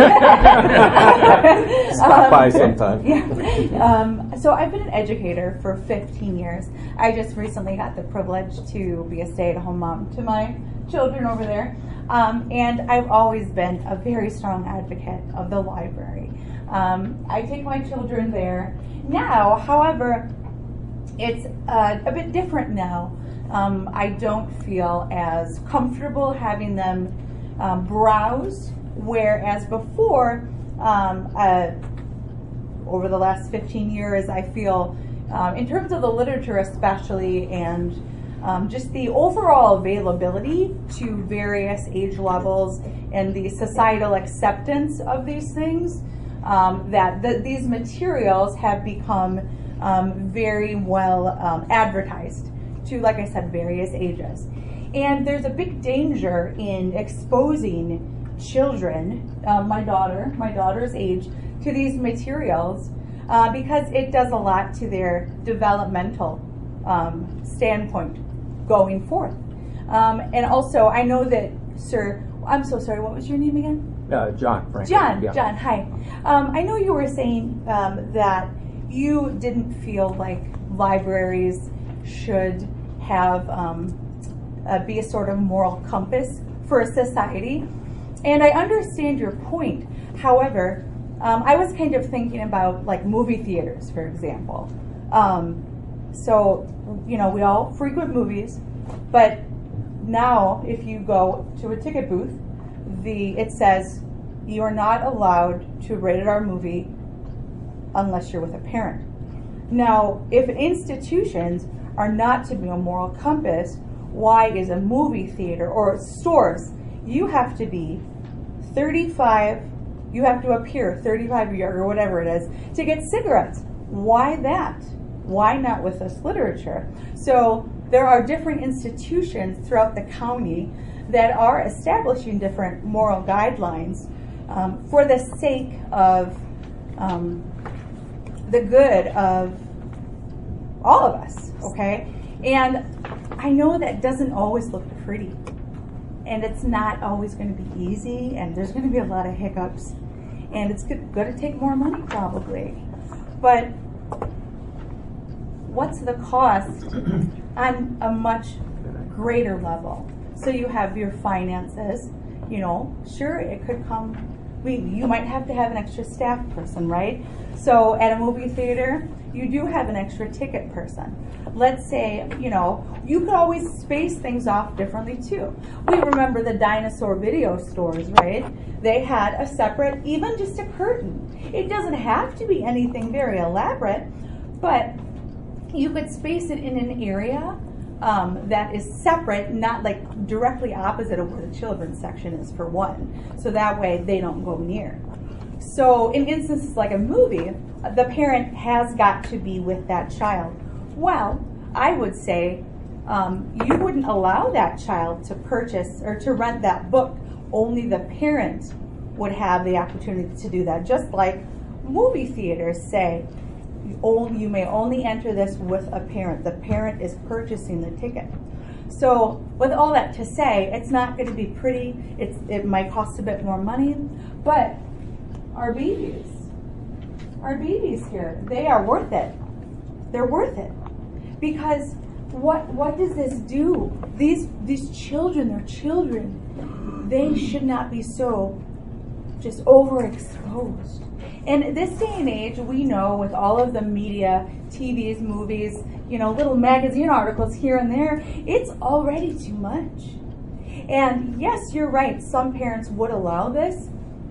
right. Stop by sometime. Yeah. Um, so I've been an educator for fifteen years. I just recently got the privilege to be a stay-at-home mom to my children over there. Um, and I've always been a very strong advocate of the library. Um, I take my children there. Now, however, it's uh, a bit different now. Um, I don't feel as comfortable having them um, browse, whereas before, um, uh, over the last fifteen years, I feel, um, in terms of the literature especially, and um, just the overall availability to various age levels and the societal acceptance of these things, um, that the, these materials have become um, very well um, advertised to, like I said, various ages. And there's a big danger in exposing children, uh, my daughter, my daughter's age, to these materials uh, because it does a lot to their developmental um, standpoint going forth. Um, and also, I know that, sir, I'm so sorry, what was your name again? Uh, John, Frank. John, Yeah. John, hi. Um, I know you were saying um, that you didn't feel like libraries should have um, uh, be a sort of moral compass for a society, and I understand your point. However, um, I was kind of thinking about like movie theaters, for example. Um, so, you know, we all frequent movies, but now if you go to a ticket booth, the it says you are not allowed to rated R movie unless you're with a parent. Now, if institutions are not to be a moral compass, why is a movie theater or stores, you have to be thirty-five, you have to appear thirty-five years or whatever it is to get cigarettes. Why that? Why not with this literature? So there are different institutions throughout the county that are establishing different moral guidelines um, for the sake of um, the good of all of us, okay? And I know that doesn't always look pretty, and it's not always going to be easy, and there's going to be a lot of hiccups, and it's going to take more money probably. But what's the cost on a much greater level? So you have your finances, you know, sure, it could come, we, you might have to have an extra staff person, right? So at a movie theater, you do have an extra ticket person. Let's say, you know, you could always space things off differently too. We remember the dinosaur video stores, right? They had a separate, even just a curtain. It doesn't have to be anything very elaborate, but you could space it in an area um, that is separate, not like directly opposite of where the children's section is for one. So that way they don't go near. So in instances like a movie, the parent has got to be with that child. Well, I would say um, you wouldn't allow that child to purchase or to rent that book. Only the parent would have the opportunity to do that. Just like movie theaters say, you, only, you may only enter this with a parent. The parent is purchasing the ticket. So with all that to say, it's not going to be pretty. It's, it might cost a bit more money, but our babies, our babies here, they are worth it. They're worth it. Because what what does this do? These these children, they're children. They should not be so just overexposed. And this day and age, we know with all of the media, T Vs, movies, you know, little magazine articles here and there, it's already too much. And yes, you're right, some parents would allow this,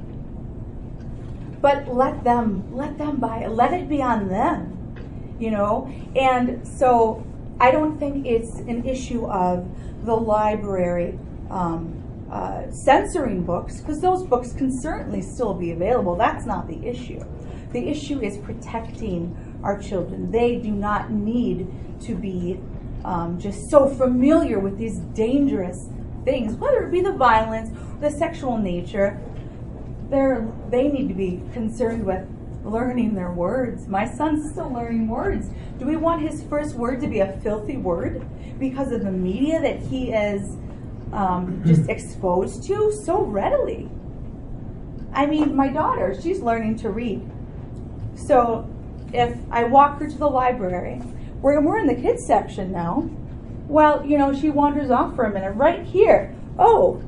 but let them, let them buy it. Let it be on them, you know? And so I don't think it's an issue of the library um, uh, censoring books, because those books can certainly still be available. That's not the issue. The issue is protecting our children. They do not need to be um, just so familiar with these dangerous things, whether it be the violence, the sexual nature. They're, they need to be concerned with learning their words. My son's still learning words. Do we want his first word to be a filthy word because of the media that he is um, just exposed to so readily? I mean, my daughter, she's learning to read. So if I walk her to the library, we're, we're in the kids section now, well, you know, she wanders off for a minute. Right here, oh,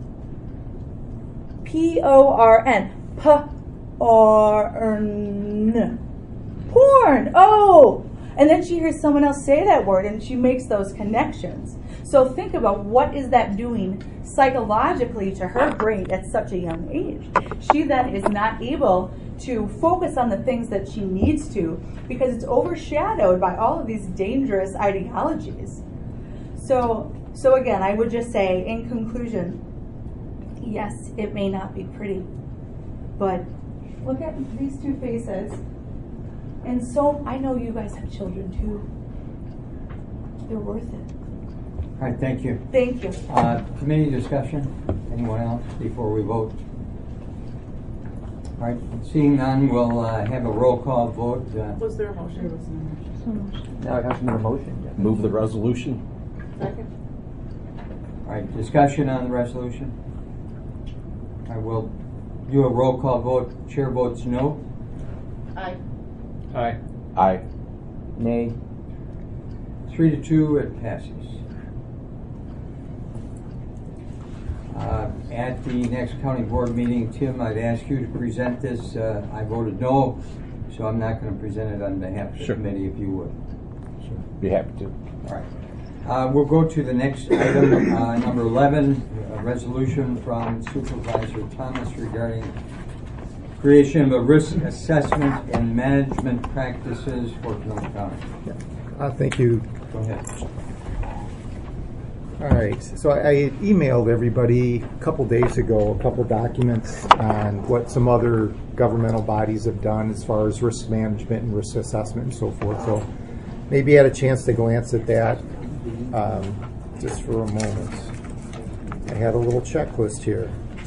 P O R N, P O R N, porn, oh. And then she hears someone else say that word and she makes those connections. So think about what is that doing psychologically to her brain at such a young age. She then is not able to focus on the things that she needs to because it's overshadowed by all of these dangerous ideologies. So, so again, I would just say, in conclusion, yes, it may not be pretty, but look at these two faces. And so, I know you guys have children too. They're worth it. All right, thank you. Thank you. Uh, committee discussion? Anyone else before we vote? All right, seeing none, we'll uh, have a roll call vote. Uh, Was there a motion? There was no motion. No, it hasn't been a motion yet. Move the resolution. Second. All right, discussion on the resolution. I will do a roll call vote. Chair votes no. Aye. Aye. Aye. Nay. Three to two, it passes. Uh, at the next county board meeting, Tim, I'd ask you to present this. Uh, I voted no, so I'm not going to present it on behalf of the Sure. committee, if you would. Sure. Be happy to. All right. Uh, we'll go to the next item, uh, number eleven, a resolution from Supervisor Thomas regarding creation of a risk assessment and management practices for Kenosha County. Uh, thank you. Go ahead. All right, so I, I emailed everybody a couple days ago a couple documents on what some other governmental bodies have done as far as risk management and risk assessment and so forth. So maybe you had a chance to glance at that um, just for a moment. I had a little checklist here.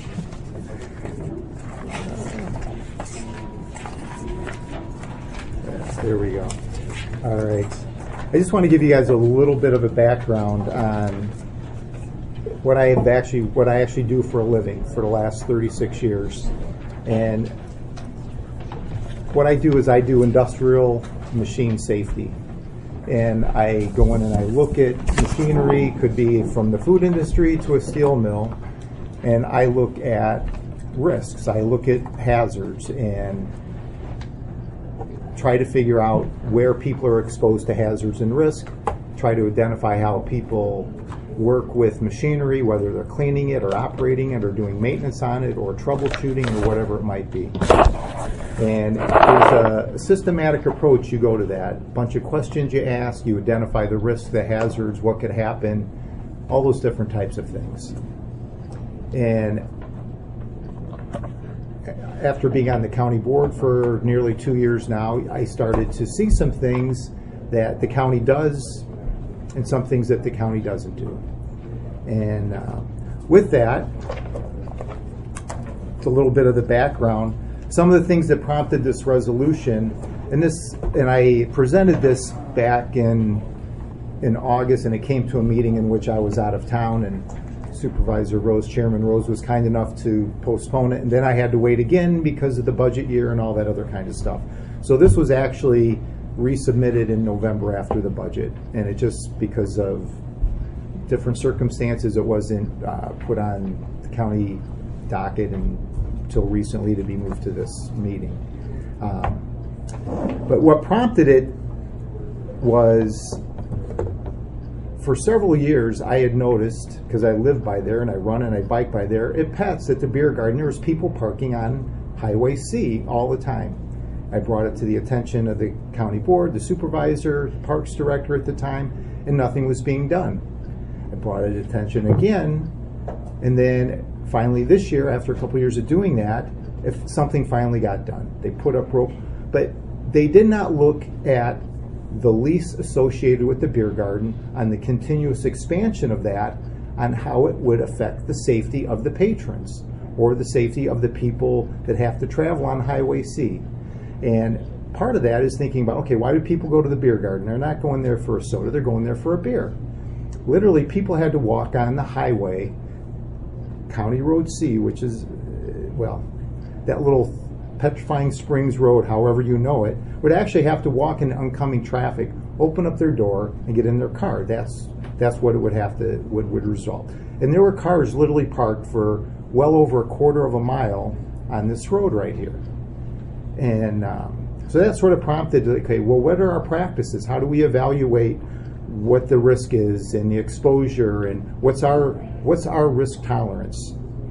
There we go. All right. I just want to give you guys a little bit of a background on what I have actually what I actually do for a living for the last thirty-six years. And what I do is I do industrial machine safety. And I go in and I look at machinery, could be from the food industry to a steel mill, and I look at risks. I look at hazards and try to figure out where people are exposed to hazards and risk, try to identify how people work with machinery, whether they're cleaning it or operating it or doing maintenance on it or troubleshooting or whatever it might be. And there's a systematic approach you go to that. A bunch of questions you ask, you identify the risks, the hazards, what could happen, all those different types of things. And after being on the county board for nearly two years now, I started to see some things that the county does and some things that the county doesn't do. And uh, with that, it's a little bit of the background. Some of the things that prompted this resolution, and this, and I presented this back in in August, and it came to a meeting in which I was out of town, and Supervisor Rose, Chairman Rose, was kind enough to postpone it, and then I had to wait again because of the budget year and all that other kind of stuff. So this was actually resubmitted in November after the budget, and it just, because of different circumstances, it wasn't uh, put on the county docket until recently to be moved to this meeting. Um, but what prompted it was, for several years, I had noticed, because I live by there and I run and I bike by there, at Pets, at the beer garden, there was people parking on Highway C all the time. I brought it to the attention of the county board, the supervisor, the parks director at the time, and nothing was being done. I brought it to attention again, and then finally this year, after a couple years of doing that, if something finally got done. They put up rope, but they did not look at the lease associated with the beer garden, on the continuous expansion of that, on how it would affect the safety of the patrons or the safety of the people that have to travel on Highway C. And part of that is thinking about, okay, why do people go to the beer garden? They're not going there for a soda, they're going there for a beer. Literally, people had to walk on the highway, County Road C, which is, well, that little Petrifying Springs Road, however you know it, would actually have to walk in oncoming traffic, open up their door, and get in their car. That's that's what it would have to would, would result. And there were cars literally parked for well over a quarter of a mile on this road right here. And um, so that sort of prompted, okay, well, what are our practices? How do we evaluate what the risk is and the exposure, and what's our what's our risk tolerance?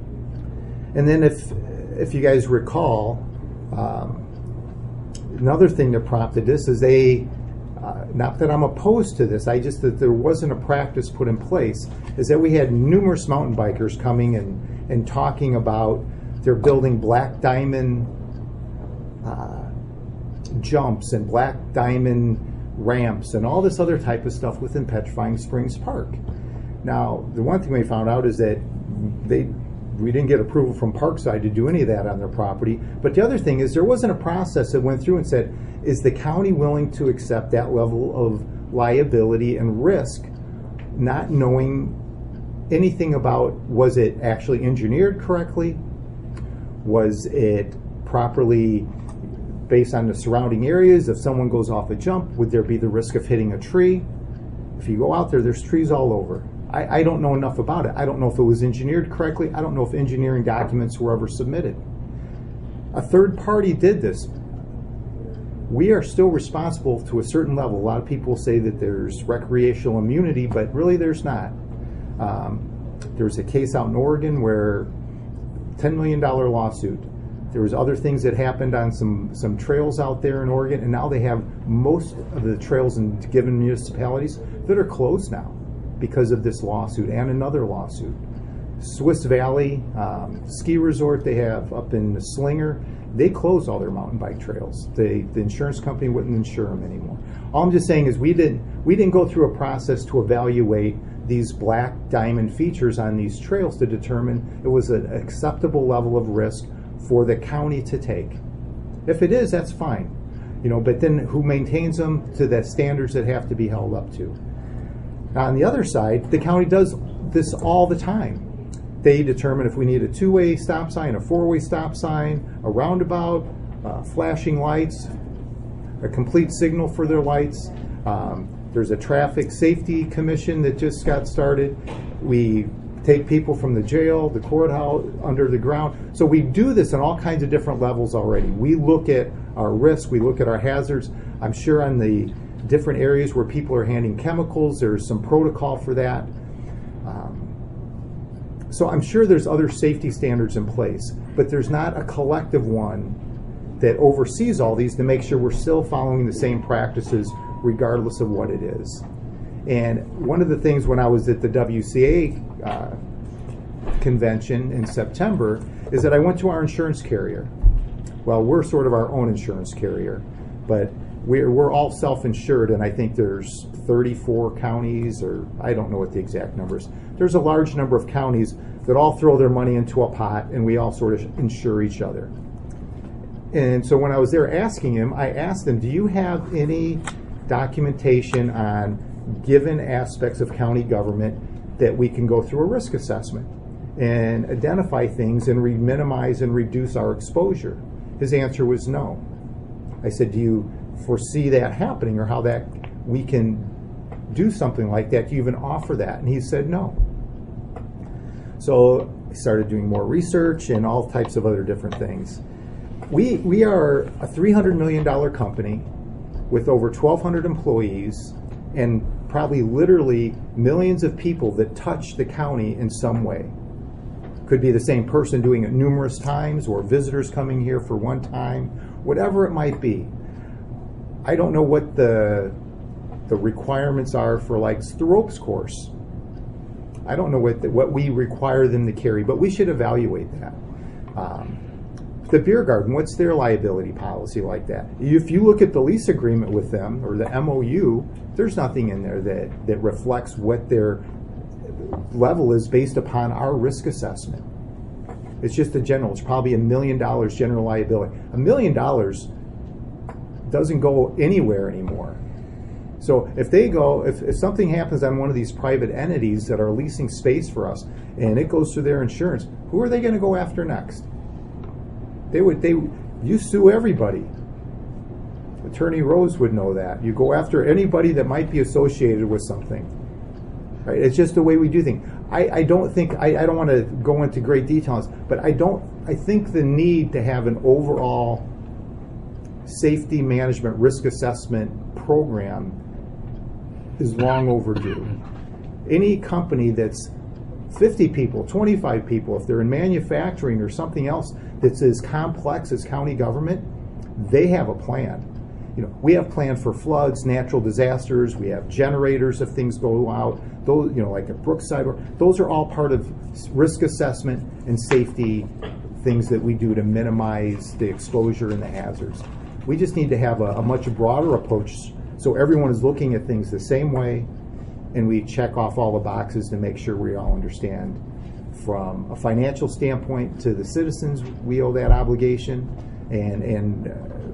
And then if if you guys recall, um, another thing that prompted this is they, uh, not that I'm opposed to this, I just that there wasn't a practice put in place, is that we had numerous mountain bikers coming and, and talking about they're building black diamond uh, jumps and black diamond ramps and all this other type of stuff within Petrifying Springs Park. Now, the one thing we found out is that they we didn't get approval from Parkside to do any of that on their property. But the other thing is there wasn't a process that went through and said, is the county willing to accept that level of liability and risk, not knowing anything about, was it actually engineered correctly? Was it properly based on the surrounding areas? If someone goes off a jump, would there be the risk of hitting a tree? If you go out there, there's trees all over. I, I don't know enough about it. I don't know if it was engineered correctly. I don't know if engineering documents were ever submitted. A third party did this. We are still responsible to a certain level. A lot of people say that there's recreational immunity, but really there's not. Um, there was a case out in Oregon where ten million dollars lawsuit. There was other things that happened on some, some trails out there in Oregon, and now they have most of the trails in given municipalities that are closed now because of this lawsuit and another lawsuit. Swiss Valley um, ski resort they have up in Slinger, they closed all their mountain bike trails. They, the insurance company wouldn't insure them anymore. All I'm just saying is we didn't, we didn't go through a process to evaluate these black diamond features on these trails to determine it was an acceptable level of risk for the county to take. If it is, that's fine. You know, but then who maintains them to the standards that have to be held up to? Now, on the other side, the county does this all the time. They determine if we need a two-way stop sign, a four-way stop sign, a roundabout, uh, flashing lights, a complete signal for their lights. Um, there's a traffic safety commission that just got started. We take people from the jail, the courthouse, under the ground. So we do this on all kinds of different levels already. We look at our risks, we look at our hazards. I'm sure on the different areas where people are handing chemicals, there's some protocol for that. Um, so I'm sure there's other safety standards in place, but there's not a collective one that oversees all these to make sure we're still following the same practices regardless of what it is. And one of the things when I was at the W C A uh, convention in September is that I went to our insurance carrier. Well, we're sort of our own insurance carrier, but we're, we're all self-insured, and I think there's thirty-four counties, or I don't know what the exact numbers. There's a large number of counties that all throw their money into a pot, and we all sort of insure each other. And so when I was there asking him, I asked him, do you have any documentation on given aspects of county government that we can go through a risk assessment and identify things and re- minimize and reduce our exposure? His answer was no. I said, do you foresee that happening, or how that we can do something like that? Do you even offer that? And he said no. So I started doing more research and all types of other different things. We, we are a three hundred million dollars company with over twelve hundred employees and probably literally millions of people that touch the county in some way. Could be the same person doing it numerous times, or visitors coming here for one time, whatever it might be. I don't know what the the requirements are for like the ropes course. I don't know what the, what we require them to carry, but we should evaluate that. Um, the beer garden, what's their liability policy like that? If you look at the lease agreement with them or the M O U, there's nothing in there that, that reflects what their level is based upon our risk assessment. It's just a general. It's probably a million dollars general liability. A million dollars doesn't go anywhere anymore. So if they go, if, if something happens on one of these private entities that are leasing space for us and it goes through their insurance, who are they going to go after next? They would, they, you sue everybody. Attorney Rose would know that. You go after anybody that might be associated with something. Right? It's just the way we do things. I, I don't think, I, I don't want to go into great details, but I don't, I think the need to have an overall safety management risk assessment program is long overdue. Any company that's fifty people, twenty-five people, if they're in manufacturing or something else that's as complex as county government, they have a plan. You know, we have plans for floods, natural disasters, we have generators if things go out, those, you know, like at Brookside, those are all part of risk assessment and safety things that we do to minimize the exposure and the hazards. We just need to have a, a much broader approach so everyone is looking at things the same way and we check off all the boxes to make sure we all understand from a financial standpoint to the citizens we owe that obligation and and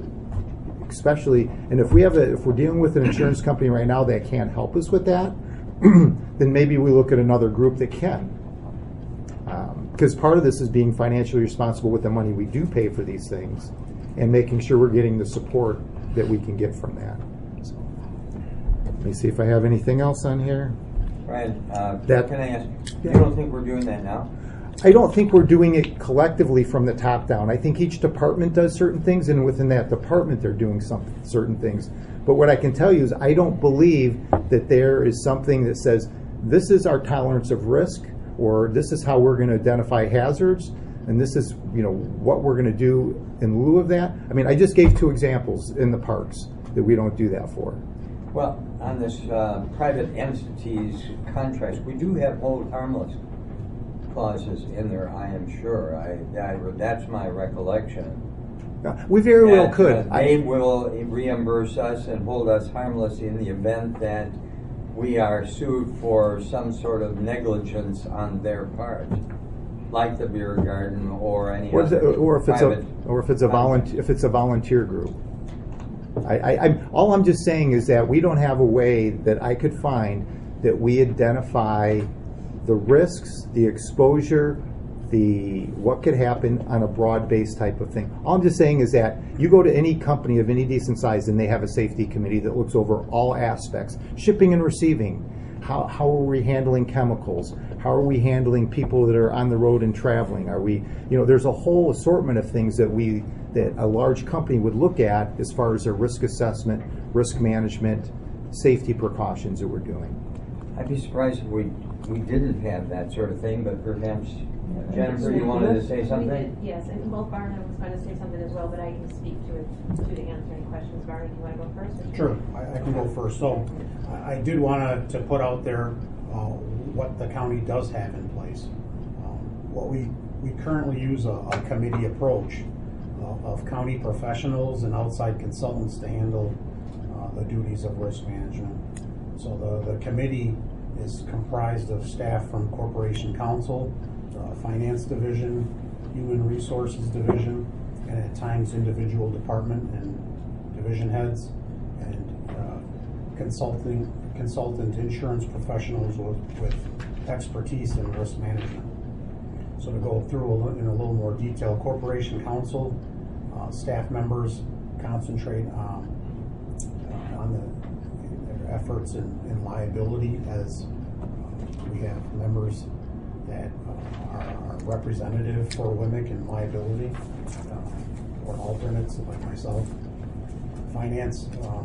uh, especially and if we have a, if we're dealing with an insurance company right now that can't help us with that, then maybe we look at another group that can. Because um, part of this is being financially responsible with the money we do pay for these things and making sure we're getting the support that we can get from that. So, let me see if I have anything else on here. Brian, uh, That- can I ask, Yeah. you don't think we're doing that now? I don't think we're doing it collectively from the top down. I think each department does certain things, and within that department they're doing some certain things. But what I can tell you is I don't believe that there is something that says this is our tolerance of risk, or this is how we're going to identify hazards, and this is, you know, what we're going to do in lieu of that. I mean, I just gave two examples in the parks that we don't do that for. Well, on this uh, private entities contracts, we do have hold harmless clauses in there, I am sure. I, I that's my recollection. Yeah, we very well That, could. Uh, they will reimburse us and hold us harmless in the event that we are sued for some sort of negligence on their part, like the beer garden or any Or, is it, other or if it's a private or if it's a volunteer if it's a volunteer group. I, I, I'm, all I'm just saying is that we don't have a way that I could find that we identify the risks, the exposure, the what could happen on a broad-based type of thing. All I'm just saying is that you go to any company of any decent size and they have a safety committee that looks over all aspects, shipping and receiving. How, how are we handling chemicals? How are we handling people that are on the road and traveling? Are we, you know, there's a whole assortment of things that we, that a large company would look at as far as their risk assessment, risk management, safety precautions that we're doing. I'd be surprised if we we didn't have that sort of thing, but perhaps Jennifer, you wanted to say something? We did, yes, and well, Barna was going to say something as well, but I can speak to it to the answer any questions. Barna, do you want to go first? Or Sure, I, I can go first. So I I did want to put out there uh, what the county does have in place. Um, what we we currently use a, a committee approach uh, of county professionals and outside consultants to handle uh, the duties of risk management. So the, the committee is comprised of staff from Corporation Counsel, uh, Finance Division, Human Resources Division, and at times individual department and division heads, and uh, consulting consultant insurance professionals with, with expertise in risk management. So to go through a little, in a little more detail, Corporation Counsel uh, staff members concentrate um, uh, on the efforts in, in liability, as uh, we have members that uh, are, are representative for W M I C in liability, uh, or alternates like myself. Finance um,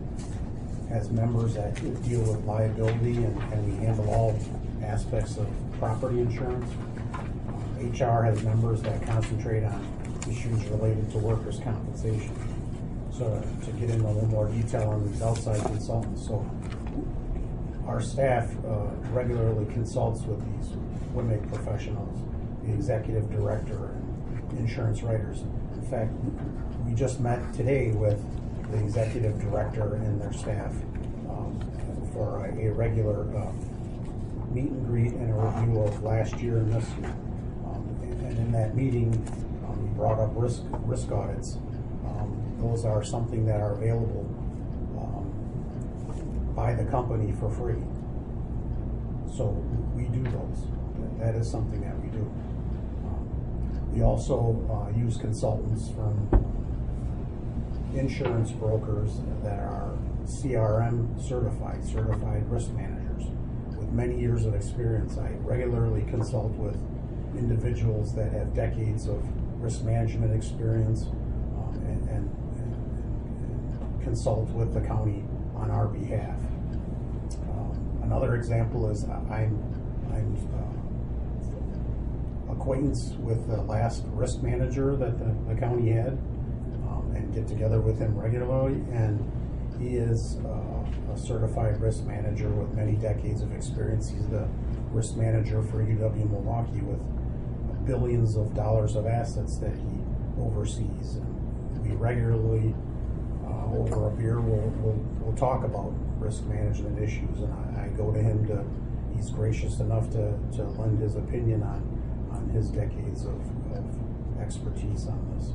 has members that deal with liability, and, and we handle all aspects of property insurance. Uh, H R has members that concentrate on issues related to workers' compensation. So to get into a little more detail on these outside consultants. So our staff uh, regularly consults with these W M I C professionals, the executive director, and insurance writers. In fact, we just met today with the executive director and their staff um, for a, a regular uh, meet and greet and a review of last year and this year. Um, and, and in that meeting, um, we brought up risk risk audits. Um, those are something that are available um, by the company for free. So we do those. That is something that we do. Um, we also uh, use consultants from insurance brokers that are C R M certified, certified risk managers with many years of experience. I regularly consult with individuals that have decades of risk management experience um, and, and, and, and consult with the county on our behalf. Um, another example is I'm, I'm uh, acquaintance with the last risk manager that the, the county had. And get together with him regularly, and he is uh, a certified risk manager with many decades of experience. He's the risk manager for U W Milwaukee with billions of dollars of assets that he oversees. And we regularly, uh, over a beer, will we'll, we'll talk about risk management issues, and I, I go to him to, he's gracious enough to, to lend his opinion on, on his decades of, of expertise on this.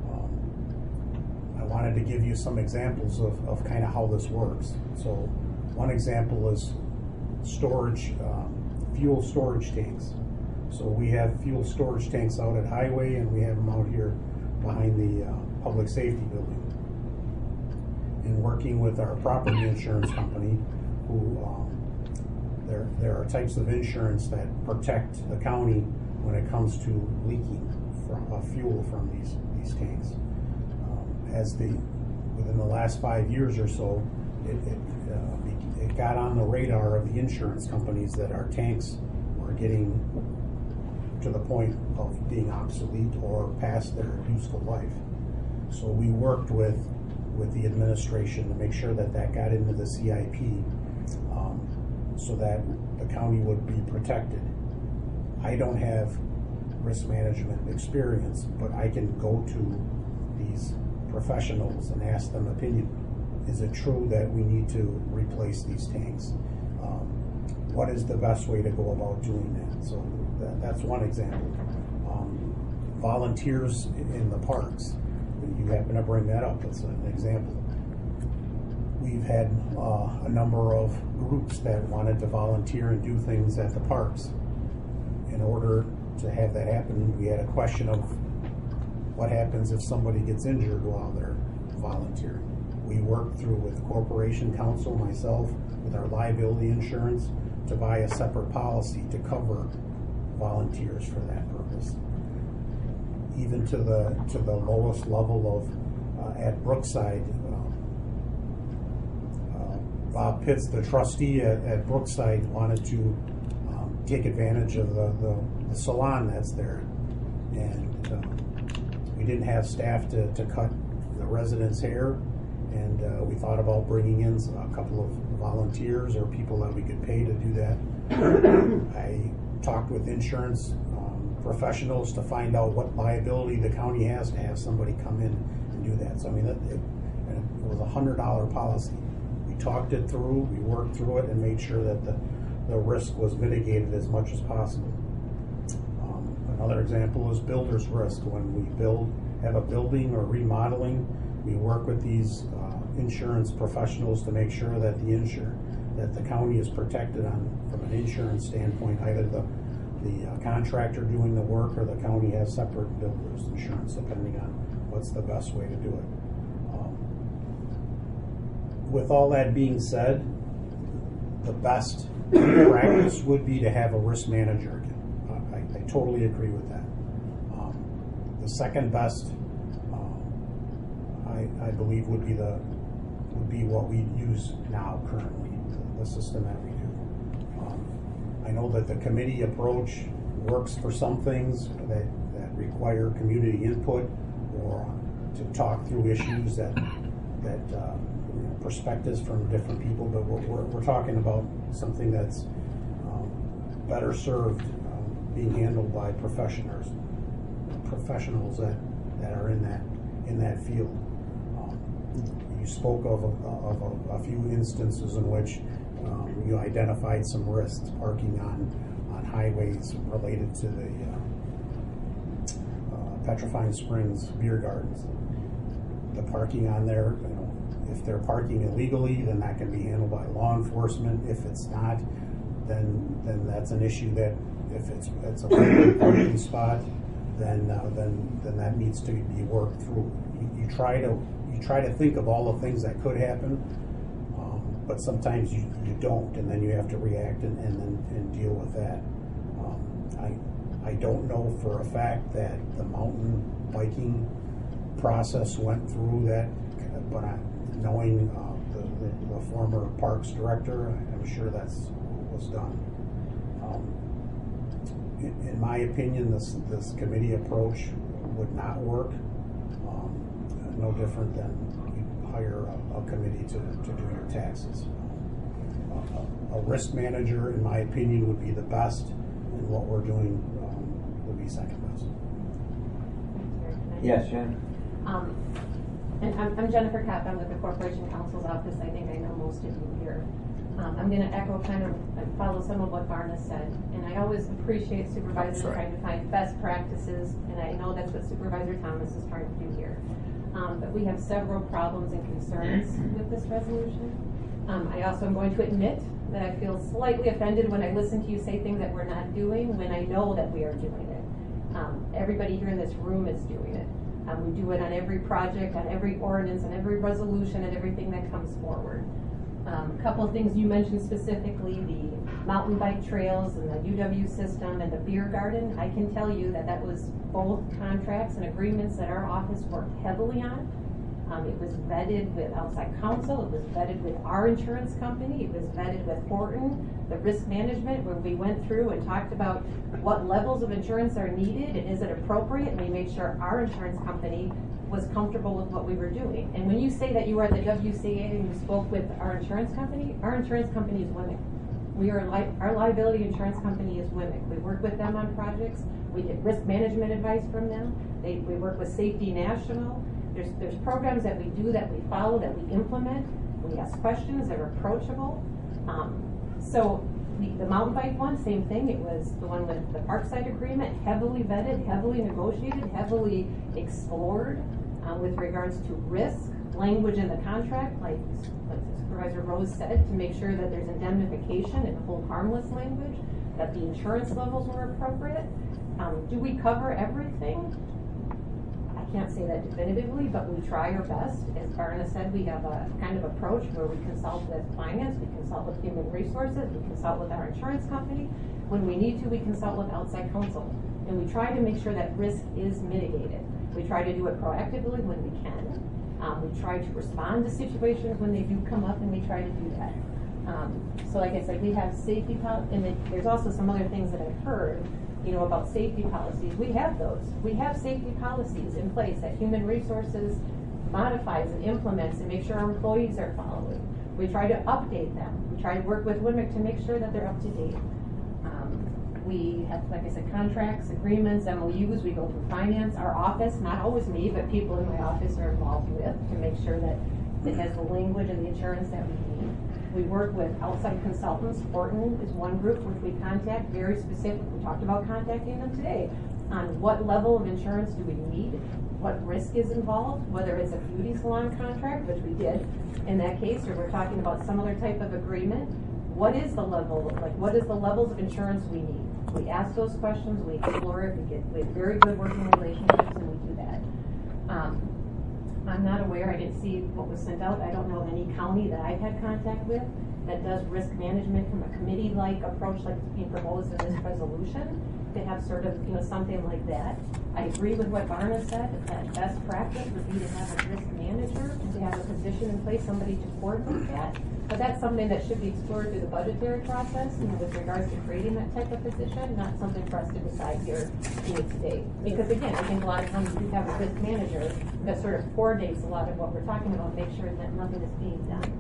I wanted to give you some examples of, of kind of how this works. So one example is storage, um, fuel storage tanks. So we have fuel storage tanks out at Highway, and we have them out here behind the uh, public safety building. In working with our property insurance company, who um, there, there are types of insurance that protect the county when it comes to leaking from uh, fuel from these, these tanks. As the within the last five years or so, it, it, uh, it got on the radar of the insurance companies that our tanks were getting to the point of being obsolete or past their useful life. So we worked with with the administration to make sure that that got into the C I P, um, so that the county would be protected. I don't have risk management experience, but I can go to these professionals and ask them opinion. Is it true that we need to replace these tanks? Um, what is the best way to go about doing that? So that, that's one example. Um, volunteers in the parks. You happen to bring that up. That's an example. We've had uh, a number of groups that wanted to volunteer and do things at the parks. In order to have that happen, we had a question of what happens if somebody gets injured while they're volunteering. We worked through with the Corporation Council, myself, with our liability insurance to buy a separate policy to cover volunteers for that purpose. Even to the to the lowest level of uh, at Brookside, um, uh, Bob Pitts, the trustee at, at Brookside, wanted to um, take advantage of the, the, the salon that's there, and uh, we didn't have staff to, to cut the residents' hair, and uh, we thought about bringing in a couple of volunteers or people that we could pay to do that. I talked with insurance um, professionals to find out what liability the county has to have somebody come in and do that. So I mean, it, it, it was a hundred dollar policy. We talked it through, we worked through it, and made sure that the, the risk was mitigated as much as possible. Another example is builder's risk. When we build, have a building or remodeling, we work with these uh, insurance professionals to make sure that the insure, that the county is protected on from an insurance standpoint. Either the the uh, contractor doing the work or the county has separate builder's insurance, depending on what's the best way to do it. Um, with all that being said, the best practice would be to have a risk manager again. I totally agree with that. Um, the second best, um, I, I believe, would be the would be what we use now currently, the, the system that we do. Um, I know that the committee approach works for some things that, that require community input or to talk through issues that that uh, you know, perspectives from different people. But we're, we're, we're talking about something that's um, better served um, being handled by professionals, professionals that, that are in that in that field. Um, you spoke of a, of a, a few instances in which um, you identified some risks, parking on on highways related to the uh, uh, Petrifying Springs beer gardens. The parking on there, you know, if they're parking illegally, then that can be handled by law enforcement. If it's not, then then that's an issue that if it's it's a public parking spot, then uh, then then that needs to be worked through. You, you try to you try to think of all the things that could happen, um, but sometimes you, you don't, and then you have to react and and, then, and deal with that. Um, I I don't know for a fact that the mountain biking process went through that, but I, knowing uh, the, the, the former parks director, I'm sure that's was done. Um, in, in my opinion, this this committee approach would not work. Um, no different than you hire a, a committee to, to do your taxes. Uh, a, a risk manager, in my opinion, would be the best, and what we're doing um, would be second best. Yes, Jen. Um, and I'm, I'm Jennifer Kapp. I'm with the Corporation Counsel's Office. I think I know most of you here. Um, I'm going to echo kind of and follow some of what Barna said. And I always appreciate supervisors trying to find best practices, and I know that's what Supervisor Thomas is trying to do here. Um, but we have several problems and concerns with this resolution. Um, I also am going to admit that I feel slightly offended when I listen to you say things that we're not doing when I know that we are doing it. Um, everybody here in this room is doing it. Um, we do it on every project, on every ordinance, on every resolution, and everything that comes forward. Um, a couple of things you mentioned specifically, the mountain bike trails and the U W system and the beer garden. I can tell you that that was both contracts and agreements that our office worked heavily on. Um, it was vetted with outside counsel. It was vetted with our insurance company. It was vetted with Horton, the risk management, where we went through and talked about what levels of insurance are needed and is it appropriate. And we made sure our insurance company was comfortable with what we were doing. And when you say that you were at the W C A and you spoke with our insurance company, our insurance company is WIMIC. We are li our liability insurance company is WIMIC. We work with them on projects. We get risk management advice from them. They, we work with Safety National. There's, there's programs that we do, that we follow, that we implement. We ask questions, they're approachable. Um, so the, the mountain bike one, same thing. It was the one with the Parkside agreement, heavily vetted, heavily negotiated, heavily explored uh, with regards to risk, language in the contract, like, like Supervisor Rose said, to make sure that there's indemnification and hold harmless language, that the insurance levels were appropriate. Um, do we cover everything? I can't say that definitively, but we try our best. As Barna said, we have a kind of approach where we consult with finance, we consult with human resources, we consult with our insurance company. When we need to, we consult with outside counsel. And we try to make sure that risk is mitigated. We try to do it proactively when we can. Um, we try to respond to situations when they do come up, and we try to do that. Um, so like I said, we have safety policies, and it, there's also some other things that I've heard, you know, about safety policies. We have those. We have safety policies in place that human resources modifies and implements and make sure our employees are following. We try to update them. We try to work with WIMIC to make sure that they're up to date. Um, we have, like I said, contracts, agreements, M O Us. We go through finance. Our office, not always me, but people in my office are involved with to make sure that it has the language and the insurance that we need. We work with outside consultants. Horton is one group which we contact very specific. We talked about contacting them today on what level of insurance do we need, what risk is involved, whether it's a beauty salon contract, which we did in that case, or we're talking about some other type of agreement. What is the level, like what is the levels of insurance we need? We ask those questions, we explore it, we get we have very good working relationships, and we do that. Um, I'm not aware, I didn't see what was sent out. I don't know of any county that I've had contact with that does risk management from a committee-like approach like is being proposed in this resolution, to have sort of, you know, something like that. I agree with what Barna said, that best practice would be to have a risk manager and to have a position in place, somebody to coordinate that. But that's something that should be explored through the budgetary process, you know, with regards to creating that type of position, not something for us to decide here, you know, today. Because again, I think a lot of times we have a risk manager that sort of coordinates a lot of what we're talking about, make sure that nothing is being done.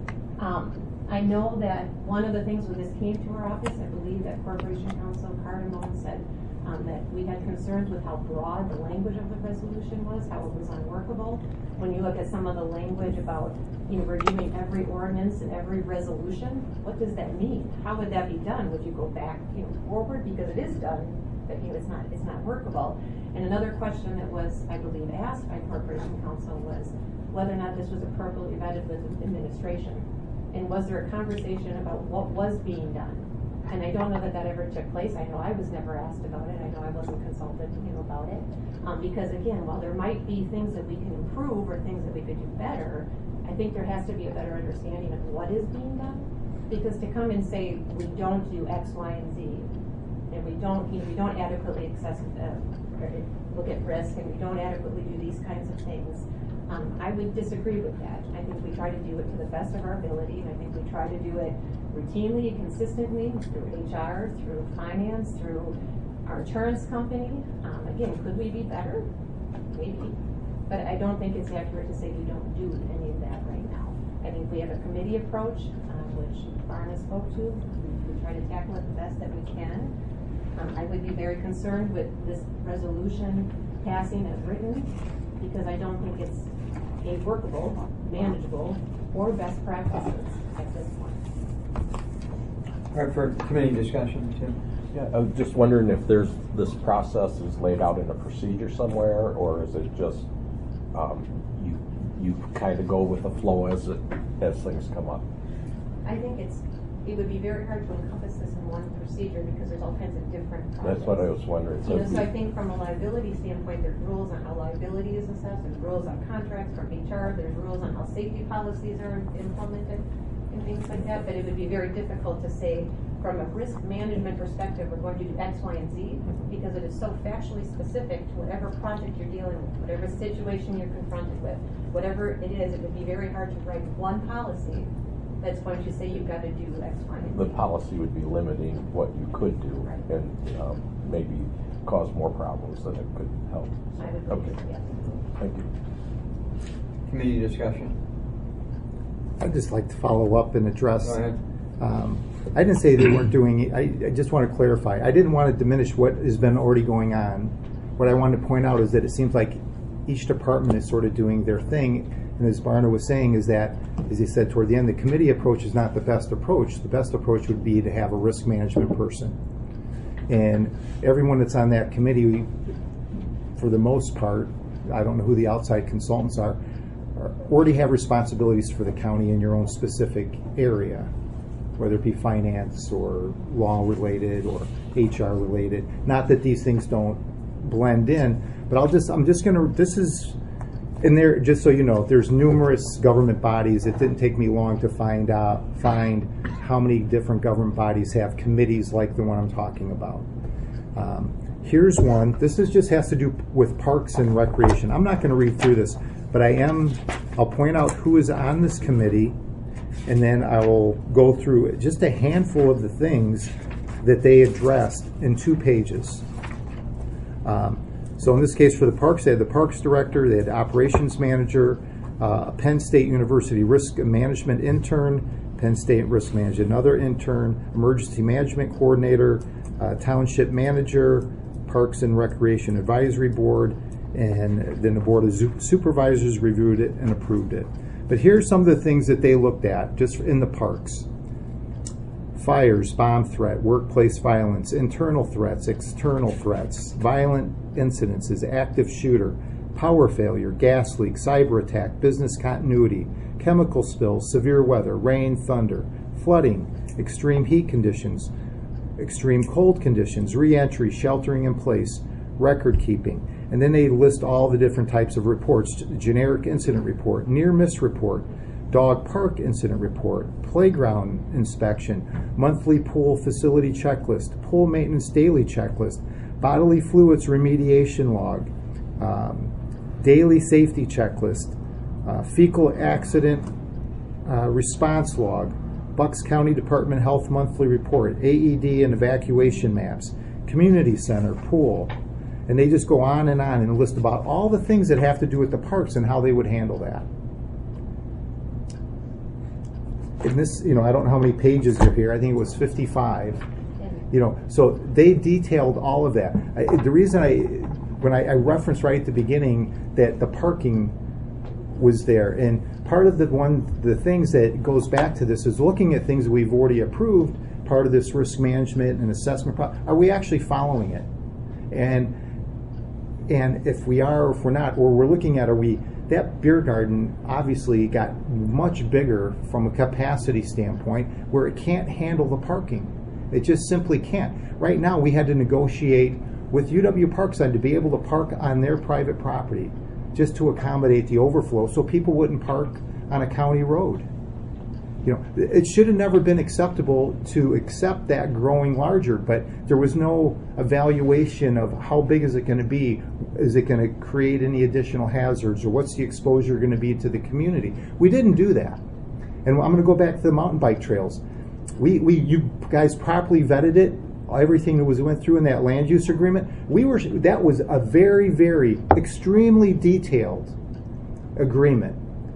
Um, I know that one of the things when this came to our office, I believe that Corporation Counsel Cardamone said um, that we had concerns with how broad the language of the resolution was, how it was unworkable. When you look at some of the language about, you know, reviewing every ordinance and every resolution, what does that mean? How would that be done? Would you go back, you know, forward because it is done, but you know, it's not, it's not workable. And another question that was, I believe, asked by Corporation Counsel was whether or not this was appropriately vetted with administration. And was there a conversation about what was being done? And I don't know that that ever took place. I know I was never asked about it. I know I wasn't consulted, you know, about it. Um, because again, while there might be things that we can improve or things that we could do better, I think there has to be a better understanding of what is being done. Because to come and say we don't do X, Y, and Z, and we don't, you know, we don't adequately access, uh, look at risk, and we don't adequately do these kinds of things. Um, I would disagree with that. I think we try to do it to the best of our ability, and I think we try to do it routinely, consistently, through H R, through finance, through our insurance company. Um, again, could we be better? Maybe. But I don't think it's accurate to say we don't do any of that right now. I think we have a committee approach, um, which Barna spoke to. We, we try to tackle it the best that we can. Um, I would be very concerned with this resolution passing as written, because I don't think it's a workable, manageable, or best practices at this point. All right, for committee discussion, Tim. Yeah, I was just wondering if there's this process is laid out in a procedure somewhere, or is it just um, you you kind of go with the flow as it as things come up? I think it's it would be very hard to encompass this in one procedure because there's all kinds of different projects. That's what I was wondering. You know, so I think from a liability standpoint, there's rules on how liability is assessed, there's rules on contracts from H R, there's rules on how safety policies are implemented and things like that, but it would be very difficult to say from a risk management perspective, we're going to do X, Y, and Z, because it is so factually specific to whatever project you're dealing with, whatever situation you're confronted with, whatever it is, it would be very hard to write one policy that's going to say you've got to do X, Y, and Z. The policy would be limiting what you could do, right, and um, maybe cause more problems than it could help. I would okay. Think, yeah. Thank you. Committee discussion. I'd just like to follow up and address. Go ahead. Um, I didn't say they weren't doing it. I, I just want to clarify. I didn't want to diminish what has been already going on. What I wanted to point out is that it seems like each department is sort of doing their thing. And as Barna was saying, is that, as he said toward the end, the committee approach is not the best approach. The best approach would be to have a risk management person. And everyone that's on that committee, for the most part, I don't know who the outside consultants are, are already have responsibilities for the county in your own specific area, whether it be finance or law related or H R related. Not that these things don't blend in, but I'll just, I'm just gonna, this is, and there, just so you know, there's numerous government bodies. It didn't take me long to find out, find how many different government bodies have committees like the one I'm talking about. Um, here's one. This is just has to do with parks and recreation. I'm not going to read through this, but I am. I'll point out who is on this committee, and then I will go through just a handful of the things that they addressed in two pages. Um, So in this case, for the parks, they had the parks director, they had the operations manager, uh, a Penn State University risk management intern, Penn State risk manager, another intern, emergency management coordinator, uh, township manager, parks and recreation advisory board, and then the board of supervisors reviewed it and approved it. But here's some of the things that they looked at just in the parks. Fires, bomb threat, workplace violence, internal threats, external threats, violent incidences, active shooter, power failure, gas leak, cyber attack, business continuity, chemical spills, severe weather, rain, thunder, flooding, extreme heat conditions, extreme cold conditions, re-entry, sheltering in place, record keeping. And then they list all the different types of reports: generic incident report, near miss report, dog park incident report, playground inspection, monthly pool facility checklist, pool maintenance daily checklist, bodily fluids remediation log, um, daily safety checklist, uh, fecal accident uh, response log, Bucks County Department Health monthly report, A E D and evacuation maps, community center, pool. And they just go on and on and list about all the things that have to do with the parks and how they would handle that. In this, you know, I don't know how many pages are here. I think it was fifty-five. You know, so they detailed all of that. I, the reason I, when I, I referenced right at the beginning that the parking was there, and part of the one, the things that goes back to this is looking at things we've already approved. Part of this risk management and assessment, pro- are we actually following it? And and if we are, or if we're not, or we're looking at, are we? That beer garden obviously got much bigger from a capacity standpoint where it can't handle the parking. It just simply can't. Right now we had to negotiate with U W Parkside to be able to park on their private property just to accommodate the overflow so people wouldn't park on a county road. You know, it should have never been acceptable to accept that growing larger, but there was no evaluation of how big is it going to be. Is it going to create any additional hazards, or what's the exposure going to be to the community? We didn't do that. And I'm going to go back to the mountain bike trails. We, we, you guys properly vetted it. Everything that was went through in that land use agreement. We were that was a very, very extremely detailed agreement.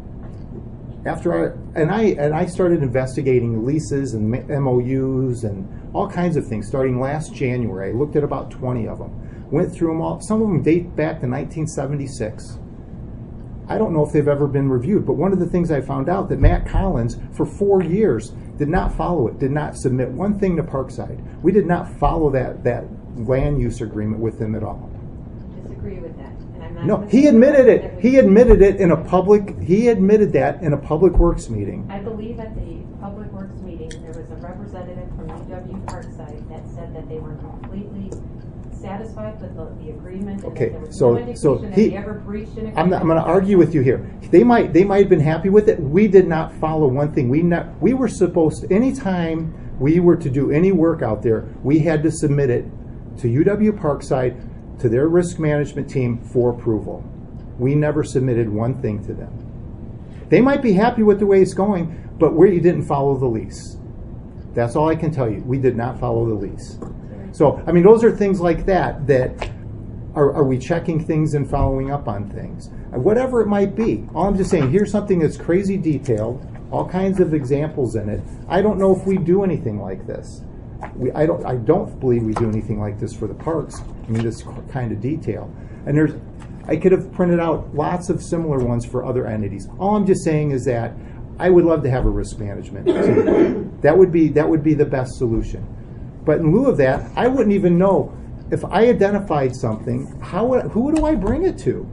After I and I and I started investigating leases and M O Us and all kinds of things starting last January. I looked at about twenty of them, went through them all. Some of them date back to nineteen seventy-six. I don't know if they've ever been reviewed, but one of the things I found out that Matt Collins for four years did not follow it, did not submit one thing to Parkside. We did not follow that that land use agreement with them at all. Disagree with that. No, he admitted it. He admitted it in a public, he admitted that in a Public Works meeting. I believe at the Public Works meeting, there was a representative from U W Parkside that said that they were completely satisfied with the, the agreement. And Okay, that there was so no indication so that he, they ever breached an agreement. I'm not, I'm going to argue with you here. They might they might have been happy with it. We did not follow one thing. We not we were supposed to, anytime we were to do any work out there, we had to submit it to U W Parkside, to their risk management team for approval. We never submitted one thing to them. They might be happy with the way it's going, but we didn't follow the lease. That's all I can tell you. We did not follow the lease. So, I mean, those are things like that that are, are we checking things and following up on things? Whatever it might be. All I'm just saying, here's something that's crazy detailed, all kinds of examples in it. I don't know if we do anything like this. We, I don't. I don't believe we do anything like this for the parks. I mean, this kind of detail. And there's, I could have printed out lots of similar ones for other entities. All I'm just saying is that I would love to have a risk management team. That would be that would be the best solution. But in lieu of that, I wouldn't even know if I identified something. How would, who do I bring it to?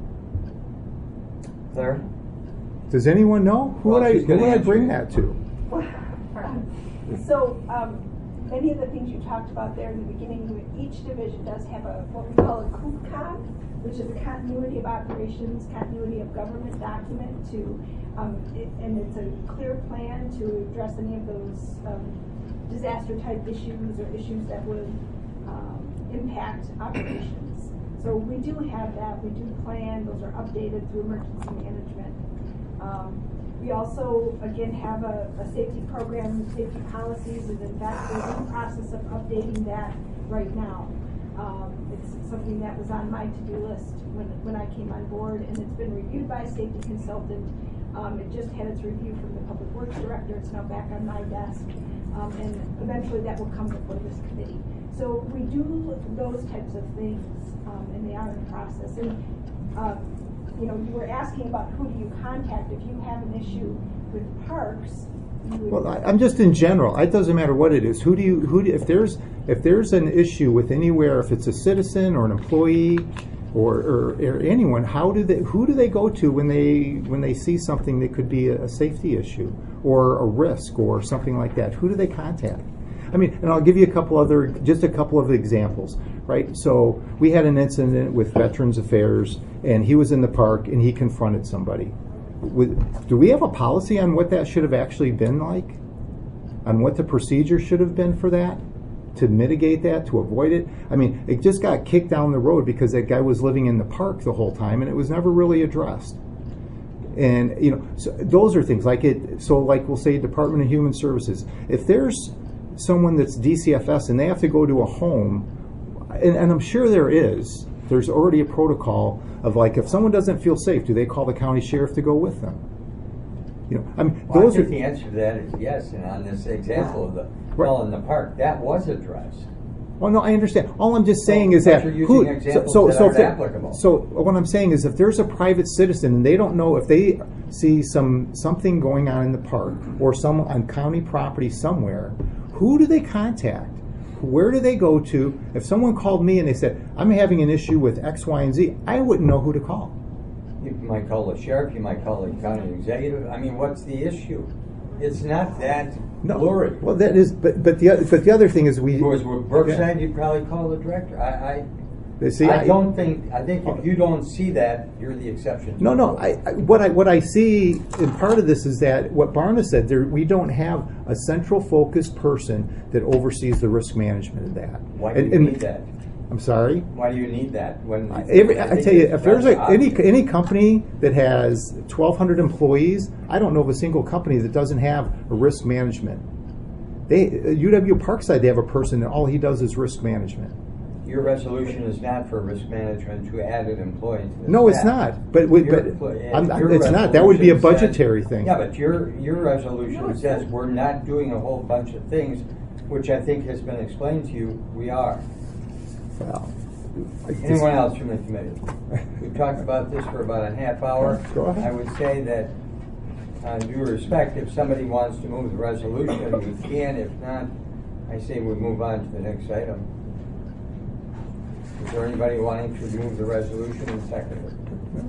Claire? Does anyone know? Who Well, would I she's who gonna would I answer bring you. that to? So, um, many of the things you talked about there in the beginning, each division does have a, what we call a COOPCON, which is a continuity of operations, continuity of government document to, um, it, and it's a clear plan to address any of those um, disaster type issues or issues that would um, impact operations. So we do have that, we do plan, those are updated through emergency management. Um, We also, again, have a, a safety program, safety policies, and in fact, we're in the process of updating that right now. Um, it's something that was on my to-do list when, when I came on board, and it's been reviewed by a safety consultant. Um, it just had its review from the Public Works Director. It's now back on my desk, um, and eventually that will come before this committee. So we do those types of things, um, and they are in process. And, uh, you know, you were asking about who do you contact if you have an issue with parks. You would Well, I, I'm just in general. It doesn't matter what it is. Who do you? Who do, if there's if there's an issue with anywhere, if it's a citizen or an employee, or, or, or anyone, how do they? Who do they go to when they when they see something that could be a, a safety issue or a risk or something like that? Who do they contact? I mean, and I'll give you a couple other, just a couple of examples, right? So we had an incident with Veterans Affairs, and he was in the park, and he confronted somebody. with, do we have a policy on what that should have actually been like? On what the procedure should have been for that? To mitigate that, to avoid it? I mean, it just got kicked down the road because that guy was living in the park the whole time, and it was never really addressed. And, you know, so those are things like it. So, like we'll say Department of Human Services. If there's someone that's D C F S and they have to go to a home, and, and I'm sure there is, there's already a protocol of like, if someone doesn't feel safe, do they call the county sheriff to go with them? You know, I mean, well, those I think are the answer to that is yes. And on this example of the Right. well in the park, that was addressed. Well, no, I understand. All I'm just saying Well, is but that you're using who, examples so, that so, aren't if there- applicable. so what I'm saying is if there's a private citizen and they don't know if they see some something going on in the park or some on county property somewhere, who do they contact? Where do they go to? If someone called me and they said, I'm having an issue with X, Y, and Z, I wouldn't know who to call. You might call the sheriff. You might call the county executive. I mean, what's the issue? It's not that No. blurry. Well, that is, but but the but the other thing is we. If it was with Brookside, Yeah. you'd probably call the director. I, They I, see, I I- don't think. I think if you don't see that, you're the exception. to No, the no. rule. I, I, what I what I see, and part of this is that what Barna said. There, we don't have a central focused person that oversees the risk management of that. Why do And- you and- need that? I'm sorry. Why do you need that? When Every, I think tell you, it's if there's rather a, any obvious. any company that has twelve hundred employees, I don't know of a single company that doesn't have a risk management. They U W Parkside, they have a person that all he does is risk management. Your resolution is not for risk management to add an employee to the No, it's staff. not. But we- Your but employee- I'm- your it's not. That would be a resolution says- budgetary thing. Yeah, but your your resolution says we're not doing a whole bunch of things, which I think has been explained to you. We are. Well, Anyone else from the committee? We've talked about this for about a half hour. Go ahead. I would say that, uh, due respect, if somebody wants to move the resolution, we can. If not, I say we move on to the next item. Is there anybody wanting to move the resolution and second it?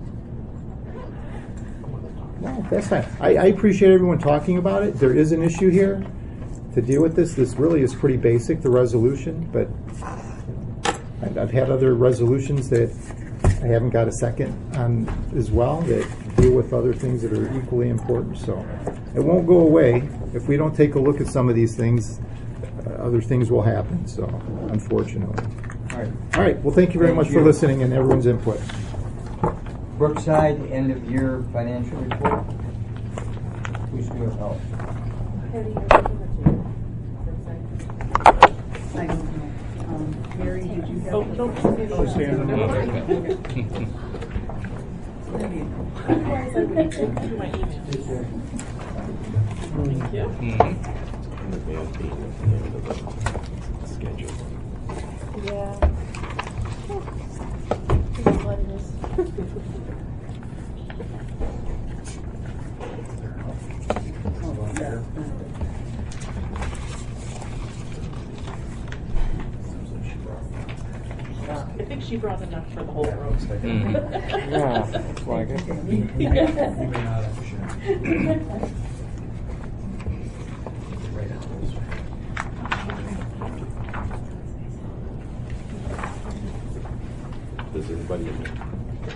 No, that's fine. I, I appreciate everyone talking about it. There is an issue here to deal with this. This really is pretty basic, the resolution, but I've, I've had other resolutions that I haven't got a second on as well that deal with other things that are equally important. So it won't go away. If we don't take a look at some of these things, uh, other things will happen. So unfortunately. All right. All right. Well, thank you very Thank much you. for listening and everyone's input. Brookside, end of year financial report. Who's doing it? Oh. I don't know. Um, Mary, did you have? Oh, no. Oh, stand up. Otherwise, I would do my each. Thank you. Yeah. This is what it is. I think she brought enough for the whole road. Yeah, looks like it. You may not have to share. Does everybody in there?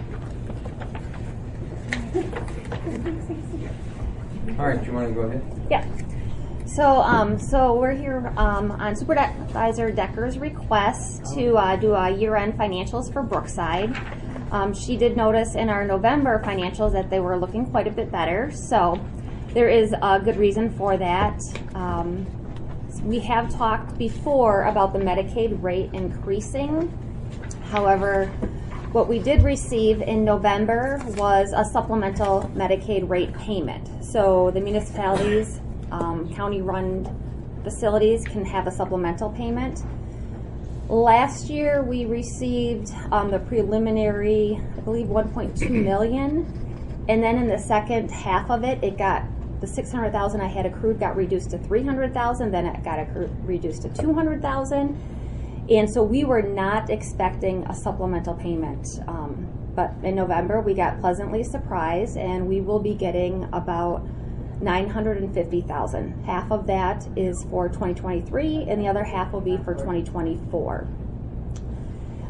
All right, you want to go ahead? Yeah. So, um, so we're here um, on Supervisor Decker's request to uh, do a year-end financials for Brookside. Um, she did notice in our November financials that they were looking quite a bit better. So, there is a good reason for that. Um, we have talked before about the Medicaid rate increasing. However, what we did receive in November was a supplemental Medicaid rate payment. So the municipalities, um, county-run facilities can have a supplemental payment. Last year, we received um, the preliminary, I believe, one point two million, and then in the second half of it, it got the six hundred thousand I had accrued got reduced to three hundred thousand. Then it got accrued, reduced to two hundred thousand. And so we were not expecting a supplemental payment. Um, but in November, we got pleasantly surprised, and we will be getting about nine hundred fifty thousand dollars. Half of that is for twenty twenty-three, and the other half will be for twenty twenty-four.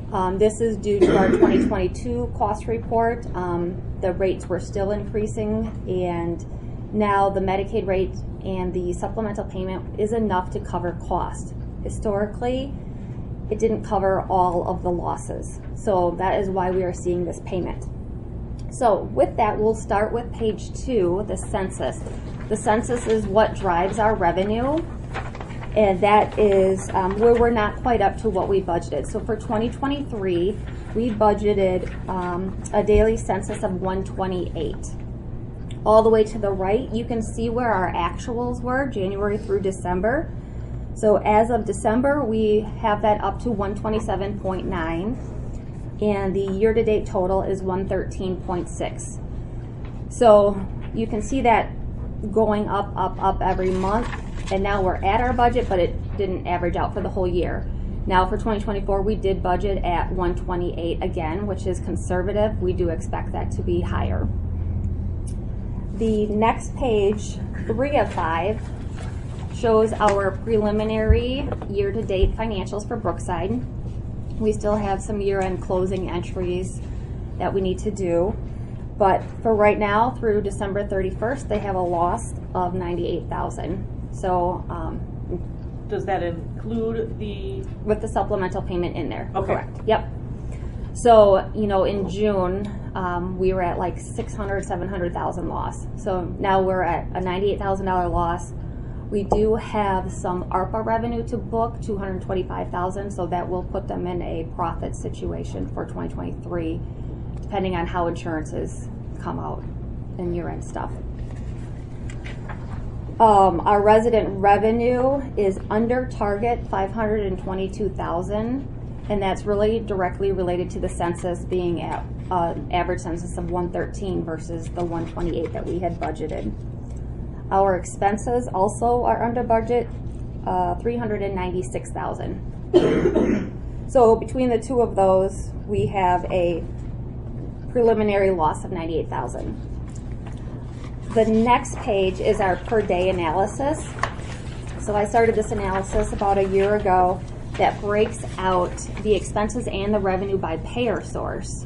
Um, this is due to our twenty twenty-two cost report. Um, the rates were still increasing, and now the Medicaid rate and the supplemental payment is enough to cover cost. Historically, it didn't cover all of the losses. So that is why we are seeing this payment. So with that, we'll start with page two, the census. The census is what drives our revenue, and that is um, where we're not quite up to what we budgeted. So for twenty twenty-three, we budgeted um, a daily census of one twenty-eight. All the way to the right, you can see where our actuals were, January through December. So as of December, we have that up to one twenty-seven point nine, and the year-to-date total is one thirteen point six. So you can see that going up, up, up every month, and now we're at our budget, but it didn't average out for the whole year. Now for twenty twenty-four, we did budget at one twenty-eight again, which is conservative. We do expect that to be higher. The next page, three of five, shows our preliminary year-to-date financials for Brookside. We still have some year-end closing entries that we need to do. But for right now, through December thirty-first, they have a loss of ninety-eight thousand dollars. So, um, does that include the with the supplemental payment in there? Okay. Correct. Yep. So, you know, in June, um, we were at like six hundred, seven hundred thousand loss. So now we're at a ninety-eight thousand dollars loss. We do have some ARPA revenue to book, two hundred twenty-five thousand dollars, so that will put them in a profit situation for twenty twenty-three, depending on how insurances come out and year-end stuff. Um, our resident revenue is under target, five hundred twenty-two thousand dollars, and that's really directly related to the census being at uh, average census of one thirteen versus the one twenty-eight that we had budgeted. Our expenses also are under budget, uh, three hundred ninety-six thousand dollars. So between the two of those, we have a preliminary loss of ninety-eight thousand dollars. The next page is our per day analysis. So I started this analysis about a year ago that breaks out the expenses and the revenue by payer source.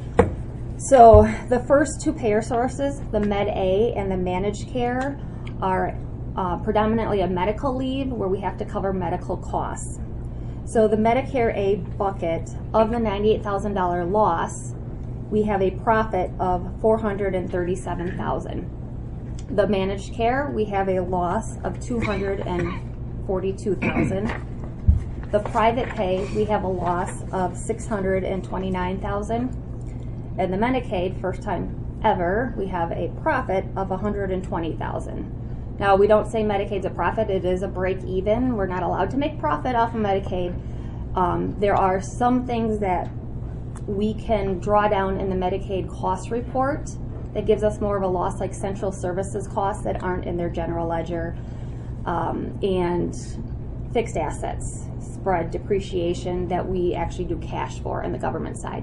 So the first two payer sources, the Med A and the managed care, are uh, predominantly a medical leave where we have to cover medical costs. So the Medicare A bucket of the ninety-eight thousand dollars loss, we have a profit of four hundred thirty-seven thousand dollars. The managed care, we have a loss of two hundred forty-two thousand dollars. The private pay, we have a loss of six hundred twenty-nine thousand dollars. And the Medicaid, first time ever, we have a profit of one hundred twenty thousand dollars. Now, we don't say Medicaid's a profit, it is a break even. We're not allowed to make profit off of Medicaid. Um, there are some things that we can draw down in the Medicaid cost report that gives us more of a loss, like central services costs that aren't in their general ledger, um, and fixed assets, spread depreciation that we actually do cash for in the government side.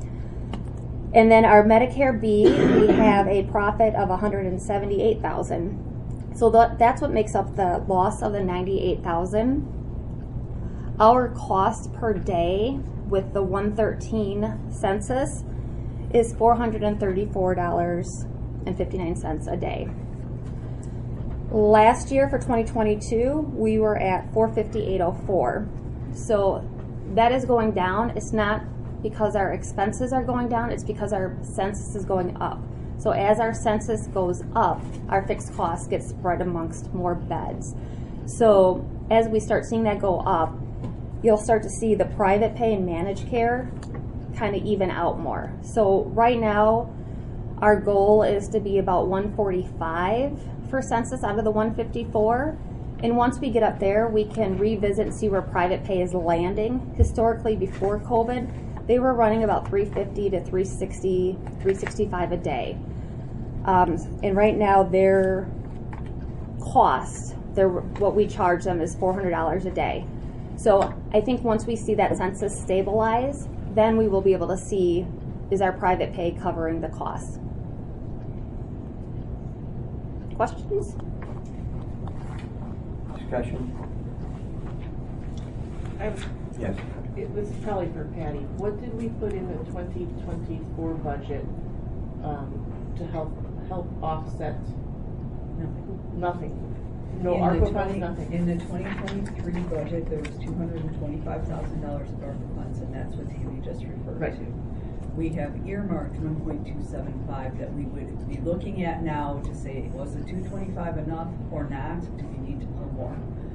And then our Medicare B, we have a profit of one hundred seventy-eight thousand dollars. So that, that's what makes up the loss of the ninety-eight thousand dollars. Our cost per day with the one thirteen census is four hundred thirty-four dollars and fifty-nine cents a day. Last year for twenty twenty-two, we were at four fifty-eight oh four. So that is going down. It's not because our expenses are going down, it's because our census is going up. So as our census goes up, our fixed costs get spread amongst more beds. So as we start seeing that go up, you'll start to see the private pay and managed care kind of even out more. So right now, our goal is to be about one forty-five for census out of the one fifty-four. And once we get up there, we can revisit and see where private pay is landing. Historically, before COVID, they were running about three fifty to three sixty, three sixty-five a day. Um, and right now, their cost, their, what we charge them is four hundred dollars a day. So I think once we see that census stabilize, then we will be able to see, is our private pay covering the cost? Questions? Discussion? I have Yes. It was probably for Patty. What did we put in the twenty twenty-four budget um, to help help offset? Nothing. Nothing. No In ARPA the funds, 20 nothing. In the twenty twenty-three budget, there was two hundred and twenty-five thousand dollars of ARPA funds, and that's what Tammy just referred Right. to. We have earmarked one point two seven five that we would be looking at now to say, was the two twenty-five enough or not? Do we need to pull more?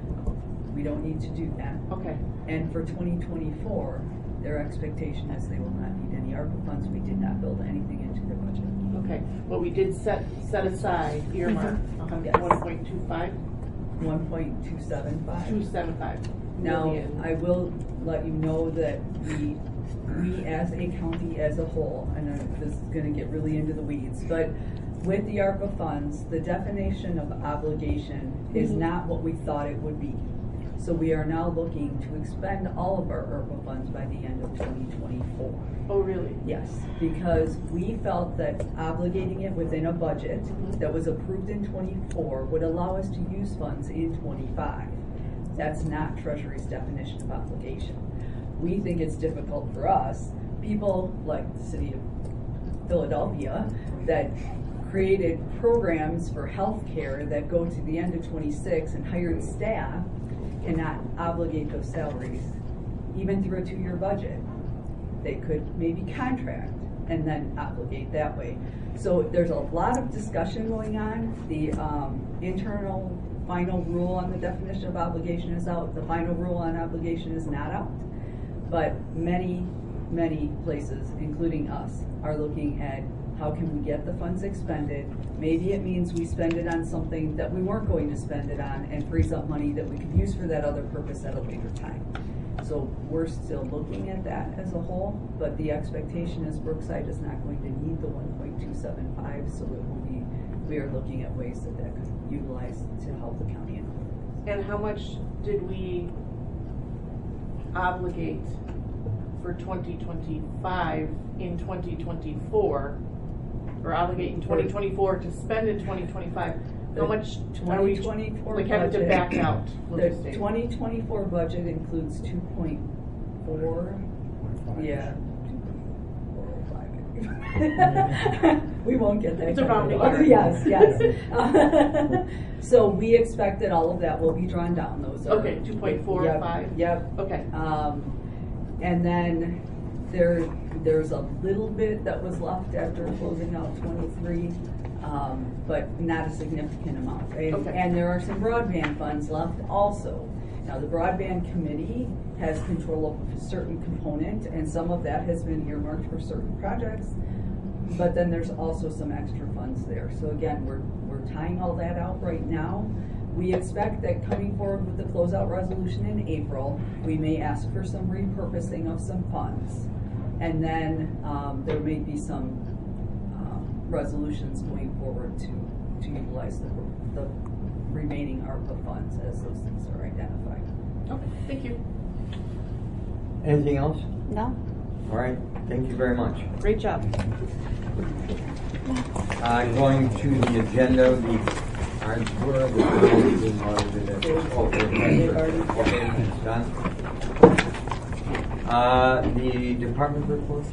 We don't need to do that. Okay. And for twenty twenty-four, their expectation is they will not need any ARPA funds. We did not build anything into their budget. Okay, but we did set set aside earmark Yes. one point two five. one point two seven five. Two seven five. Now, I will let you know that we, we as a county as a whole, and uh, this is gonna get really into the weeds, but with the ARPA funds, the definition of obligation is Mhm. not what we thought it would be. So we are now looking to expend all of our ARPA funds by the end of twenty twenty-four. Oh, really? Yes, because we felt that obligating it within a budget that was approved in twenty-four would allow us to use funds in twenty-five. That's not Treasury's definition of obligation. We think it's difficult for us, people like the city of Philadelphia, that created programs for healthcare that go to the end of twenty-six and hired staff cannot obligate those salaries, even through a two-year budget. They could maybe contract and then obligate that way. So there's a lot of discussion going on. The um, internal final rule on the definition of obligation is out. The final rule on obligation is not out. But many, many places, including us, are looking at how can we get the funds expended. Maybe it means we spend it on something that we weren't going to spend it on and frees up money that we could use for that other purpose at a later time. So we're still looking at that as a whole, but the expectation is Brookside is not going to need the one point two seven five, so it will be, we are looking at ways that that could utilize to help the county. And how much did we obligate for twenty twenty-five in twenty twenty-four? Or obligate in twenty twenty-four to spend in twenty twenty-five? How much are we twenty twenty-four like having to budget- back out? The twenty twenty-four budget includes two point four, yeah. We won't get that. It's a rounding kind of- error. Yes, yes. So we expect that all of that will be drawn down, those are. Okay, two point four Yep, five? Yep. Okay. Um, and then there, there's a little bit that was left after closing out twenty-three, um, but not a significant amount. And, Okay. and there are some broadband funds left also. Now, the broadband committee has control of a certain component, and some of that has been earmarked for certain projects. But then there's also some extra funds there. So again, we're, we're tying all that out right now. We expect that coming forward with the closeout resolution in April, we may ask for some repurposing of some funds. And then um, there may be some um, resolutions going forward to, to utilize the, the remaining ARPA funds as those things are identified. Okay, thank you. Anything else? No. All right, thank you very much. Great job. Uh, going to the agenda, the, our, where are the, oh, okay, it's done. Uh, the department reports?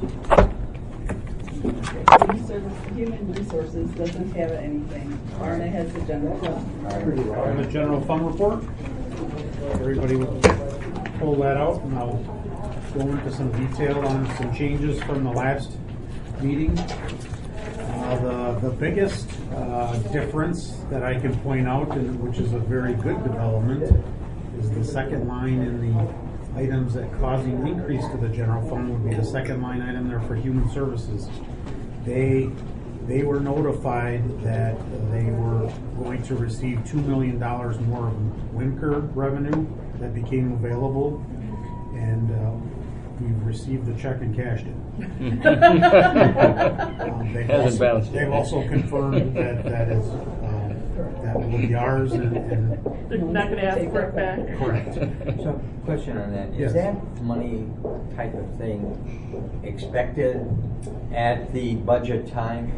Human Service- Human Resources doesn't have anything. Arna has the general fund. On the general fund report, everybody will pull that out and I'll go into some detail on some changes from the last meeting. Uh, the, the biggest uh, difference that I can point out, and which is a very good development, is the second line in the items that causing an increase to the general fund would be the second line item there for human services. They they were notified that they were going to receive two million dollars more of WINCR revenue that became available, and uh, we've received the check and cashed it. um, they've, Hasn't also, bounced they've yet. also confirmed that that is um, that will be ours, and, and They're not going to ask for it back. correct. So, question on that. Is Yes. that money type of thing expected at the budget time?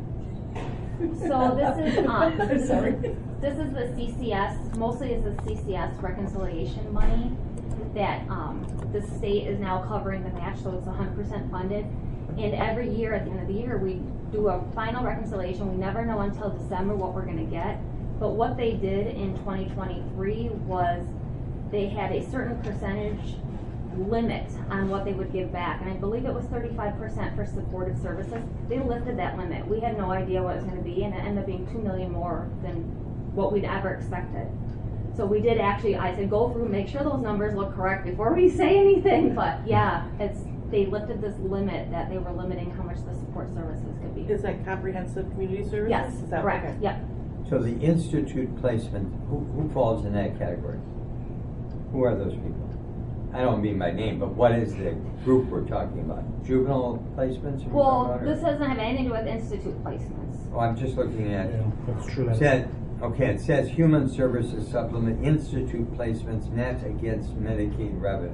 So this is, um, Sorry. this is the C C S, mostly is the C C S reconciliation money. that um, the state is now covering the match, so it's one hundred percent funded. And every year, at the end of the year, we do a final reconciliation. We never know until December what we're going to get. But what they did in twenty twenty-three was they had a certain percentage limit on what they would give back. And I believe it was thirty-five percent for supportive services. They lifted that limit. We had no idea what it was going to be, and it ended up being two million dollars more than what we'd ever expected. So we did actually, I said, go through, make sure those numbers look correct before we say anything. But yeah, it's they lifted this limit that they were limiting how much the support services could be. Is that comprehensive community services? Yes, Is that correct. okay? Yep. So the institute placement, who, who falls in that category? Who are those people? I don't mean by name, but what is the group we're talking about? Juvenile placements? are we Well, talking about, or- this doesn't have anything to do with institute placements. Oh, I'm just looking at. Yeah, that's true. It said, okay, it says human services supplement institute placements net against Medicaid revenue.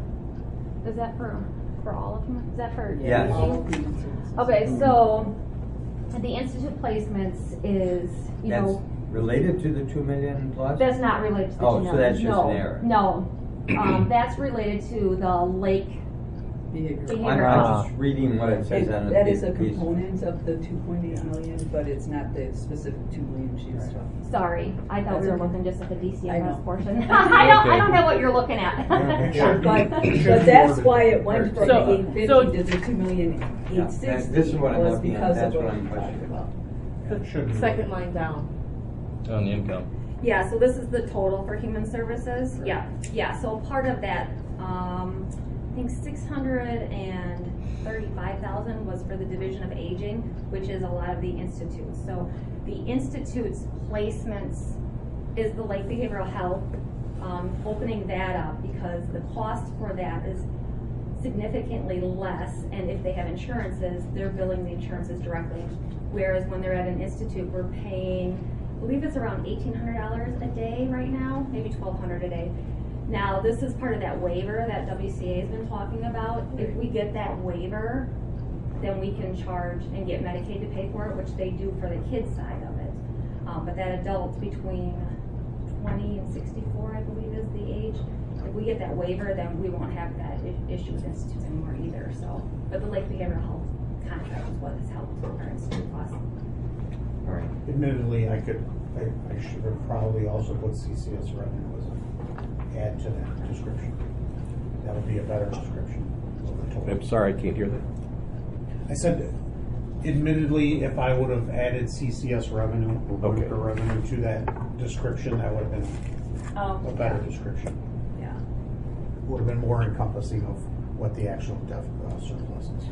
Is that for for all of them? Is that for Yes. everything? Okay, so the institute placements is you That's know related to the two million plus? that's not related to the Oh, two so million. that's just no, an error. No, um, that's related to the Lake I'm, behavioral I'm health. just reading what it says And on the that is a piece. component of the two point eight million, but it's not the specific two million she was talking. Sorry, I thought That's we were okay. looking just at the D C I F S know. portion. I don't, I don't know what you're looking at. But, but that's why it went from So- the eight fifty so- to the two million Yeah, eight sixty. this is what I'm was looking at. because That's of what what I'm we talked questioning. about. The second line down. On the income. Yeah, so this is the total for human services. Yeah, yeah. So part of that, um, I think six hundred and thirty-five thousand was for the Division of Aging, which is a lot of the institutes. So the institutes placements is the Lake Behavioral Health, um, opening that up because the cost for that is significantly less, and if they have insurances, they're billing the insurances directly. Whereas when they're at an institute, we're paying, I believe it's around eighteen hundred dollars a day right now, maybe twelve hundred dollars a day. Now, this is part of that waiver that W C A has been talking about. If we get that waiver, then we can charge and get Medicaid to pay for it, which they do for the kids side of it. Um, but that adult between twenty and sixty-four, I believe, is the age. If we get that waiver, then we won't have that I- issue with institutes anymore either. So, but the Lake Behavioral Health contract is what has helped with our institute costs. All right. Admittedly, I could, I, I should have probably also put C C S revenue as an add to that description. That would be a better description of the total. I'm sorry, I can't hear that. I said, admittedly, if I would have added C C S revenue, or Okay. worker revenue to that description, that would have been Oh, a better description. yeah. Would have been more encompassing of what the actual def, uh, surplus is.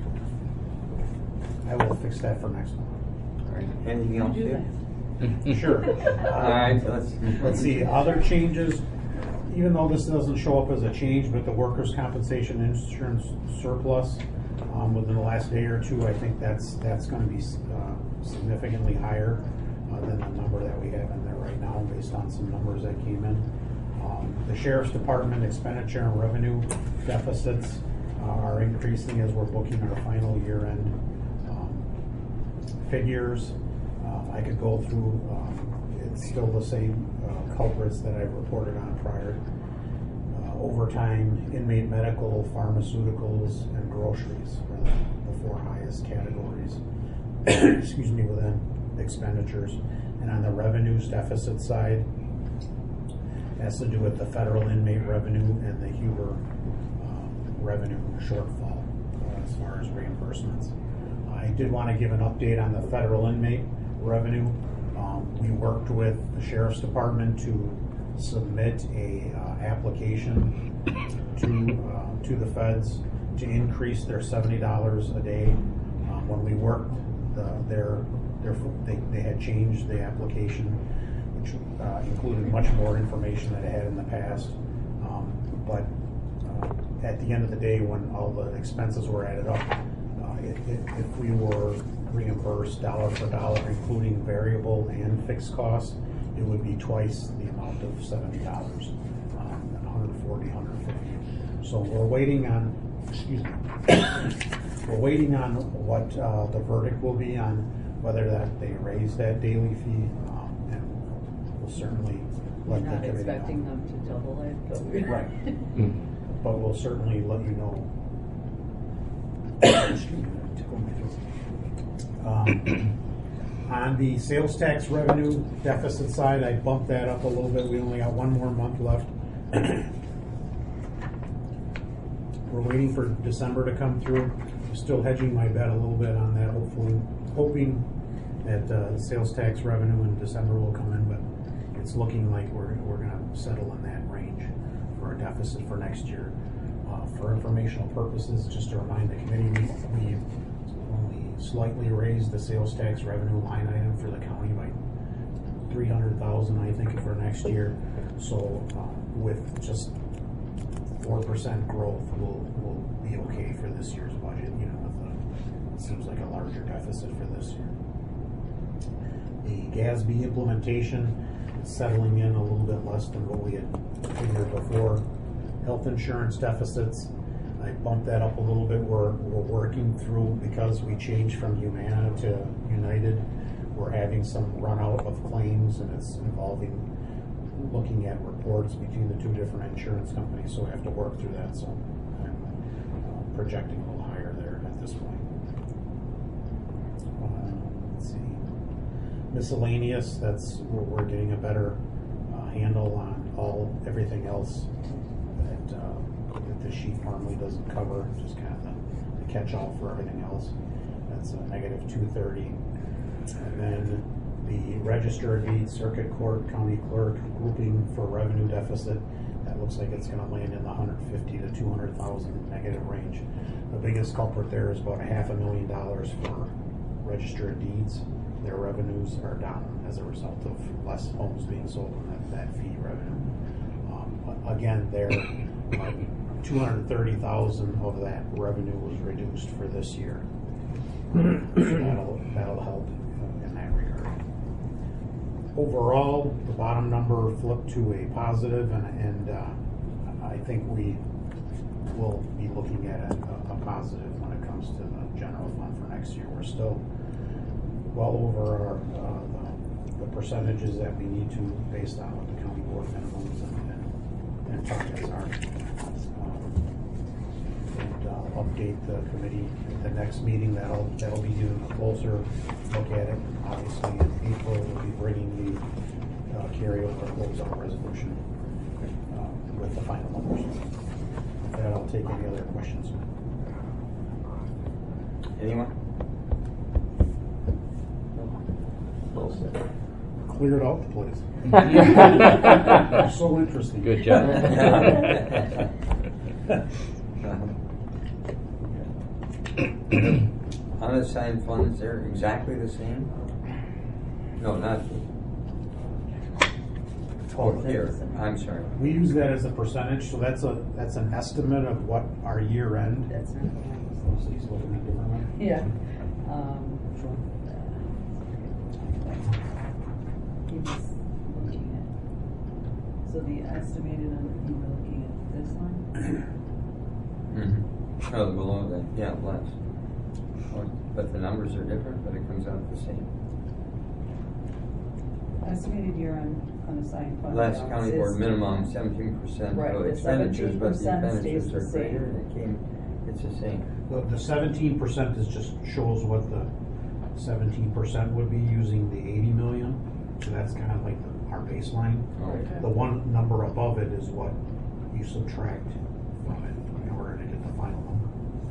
I will fix that for next one. All right. Anything else, Do Dave? Sure. All right, let's. Let's see, other changes, even though this doesn't show up as a change, but the workers' compensation insurance surplus, um, within the last day or two, I think that's, that's gonna be, uh, significantly higher, uh, than the number that we have in there right now, based on some numbers that came in. Um, the sheriff's department expenditure and revenue deficits uh, are increasing as we're booking our final year-end, um, figures. Uh, I could go through, um, it's still the same uh, culprits that I've reported on prior. Uh, overtime, inmate medical, pharmaceuticals, and groceries are the, the four highest categories, excuse me, within expenditures. And on the revenues deficit side, it has to do with the federal inmate revenue and the Huber um, revenue shortfall uh, as far as reimbursements. I did want to give an update on the federal inmate revenue. Um, we worked with the sheriff's department to submit a uh, application to uh, to the feds to increase their seventy dollars a day. Um, when we worked, the, their their they, they had changed the application, which uh, included much more information than it had in the past. Um, but uh, at the end of the day, when all the expenses were added up, uh, it, it, if we were reimbursed dollar for dollar, including variable and fixed costs, it would be twice the amount of seventy dollars, um, one forty, one fifty. So we're waiting on, excuse me, we're waiting on what uh, the verdict will be on whether that they raise that daily fee, um, and we'll certainly We're let the not committee expecting know. them to double it, but we Right. but we'll certainly let you know. Excuse me, that tickled my throat. Um, On the sales tax revenue deficit side, I bumped that up a little bit. We only got one more month left. We're waiting for December to come through. I'm still hedging my bet a little bit on that, hopefully, hoping that uh, sales tax revenue in December will come in, but it's looking like we're, we're going to settle in that range for a deficit for next year. Uh, for informational purposes, just to remind the committee, we, we only slightly raised the sales tax revenue line item for the county by three hundred thousand dollars, I think, for next year. So uh, with just four percent growth, we'll, we'll be okay for this year's budget, you know, with a, it seems like a larger deficit for this year. The G A S B implementation is settling in a little bit less than what we had figured before. Health insurance deficits, I bumped that up a little bit. We're, we're working through, because we changed from Humana to United, we're having some run out of claims, and it's involving looking at reports between the two different insurance companies, so we have to work through that. So I'm uh, projecting a little higher there at this point. Uh, let's see. Miscellaneous, that's where we're getting a better uh, handle on all everything else that, uh, that the sheet normally doesn't cover, just kind of the, the catch-all for everything else. That's a negative two thirty. And then the Register of Deeds, Circuit Court, County Clerk grouping for revenue deficit, that looks like it's going to land in the one hundred fifty to two hundred thousand negative range. The biggest culprit there is about a half a million dollars for Register of Deeds. Their revenues are down as a result of less homes being sold and that, that fee revenue. Um, again, there, uh, two hundred thirty thousand of that revenue was reduced for this year. So that'll, that'll help in that regard. Overall, the bottom number flipped to a positive, and, and uh, I think we will be looking at a, a positive when it comes to the general fund for next year. We're still well over our, uh, the, the percentages that we need to based on what the county board minimums and, and, and targets are. Um, and I'll update the committee at the next meeting. That'll that'll be doing a closer look at it. Obviously, in April we'll be bringing the uh, carryover closeout resolution uh, with the final numbers. With that, I'll take any other questions. Anyone? Cleared out the place. So interesting. Good job. Unassigned funds, they're exactly the same? No, not. Oh, here, I'm sorry. We use that as a percentage, so that's a that's an estimate of what our year end. That's not. So he's looking at different one. Yeah. Um, he was looking at, so the estimated, on you were looking at this line? Mm-hmm. Oh, below that, yeah, less. Oh, but the numbers are different, but it comes out the same. Estimated year on unassigned fund. Last balance county is- board minimum seventeen percent Right, of the expenditures, but the seventeen percent stays expenditures the are same. greater, and it came, it's the same. The, the seventeen percent is just shows what the seventeen percent would be using the eighty million. So that's kind of like the, our baseline. Okay. The one number above it is what you subtract from it in order to get the final number.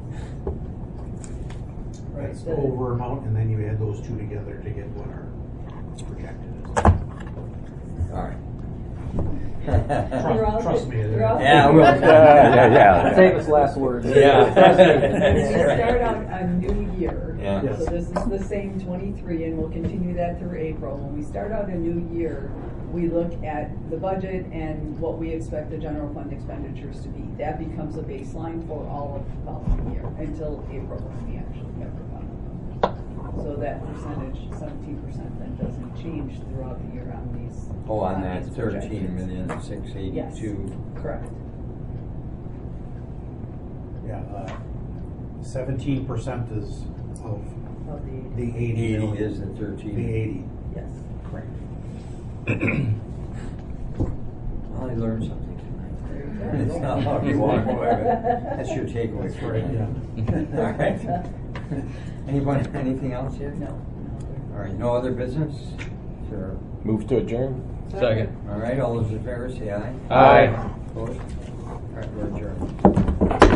Right, That's the- the over amount, and then you add those two together to get what our projected is. All right. Trust, all trust good. me. You're all Yeah, good. well, uh, yeah, yeah. Famous last words. Yeah. We start out a new year. Yeah. So this is the same twenty-three, and we'll continue that through April. When we start out a new year, we look at the budget and what we expect the general fund expenditures to be. That becomes a baseline for all of the following year until April when we actually have the final numbers. So that percentage, seventeen percent, then doesn't change throughout the year on these. Oh, on that these thirteen projections. million, six eighty-two. Yes, correct. Yeah, uh, seventeen percent is of Of the, the eighty. Eighty million. is the thirteen. The eighty. yes. Correct. Well, I learned something tonight. There you go. It's not how you walk away, but that's your takeaway for it. Yeah. All right. Anyone, anything else here? No. All right, no other business? Sure. Move to adjourn. Second. All right, all those in favor say aye. Aye. Opposed? All right, we're adjourned.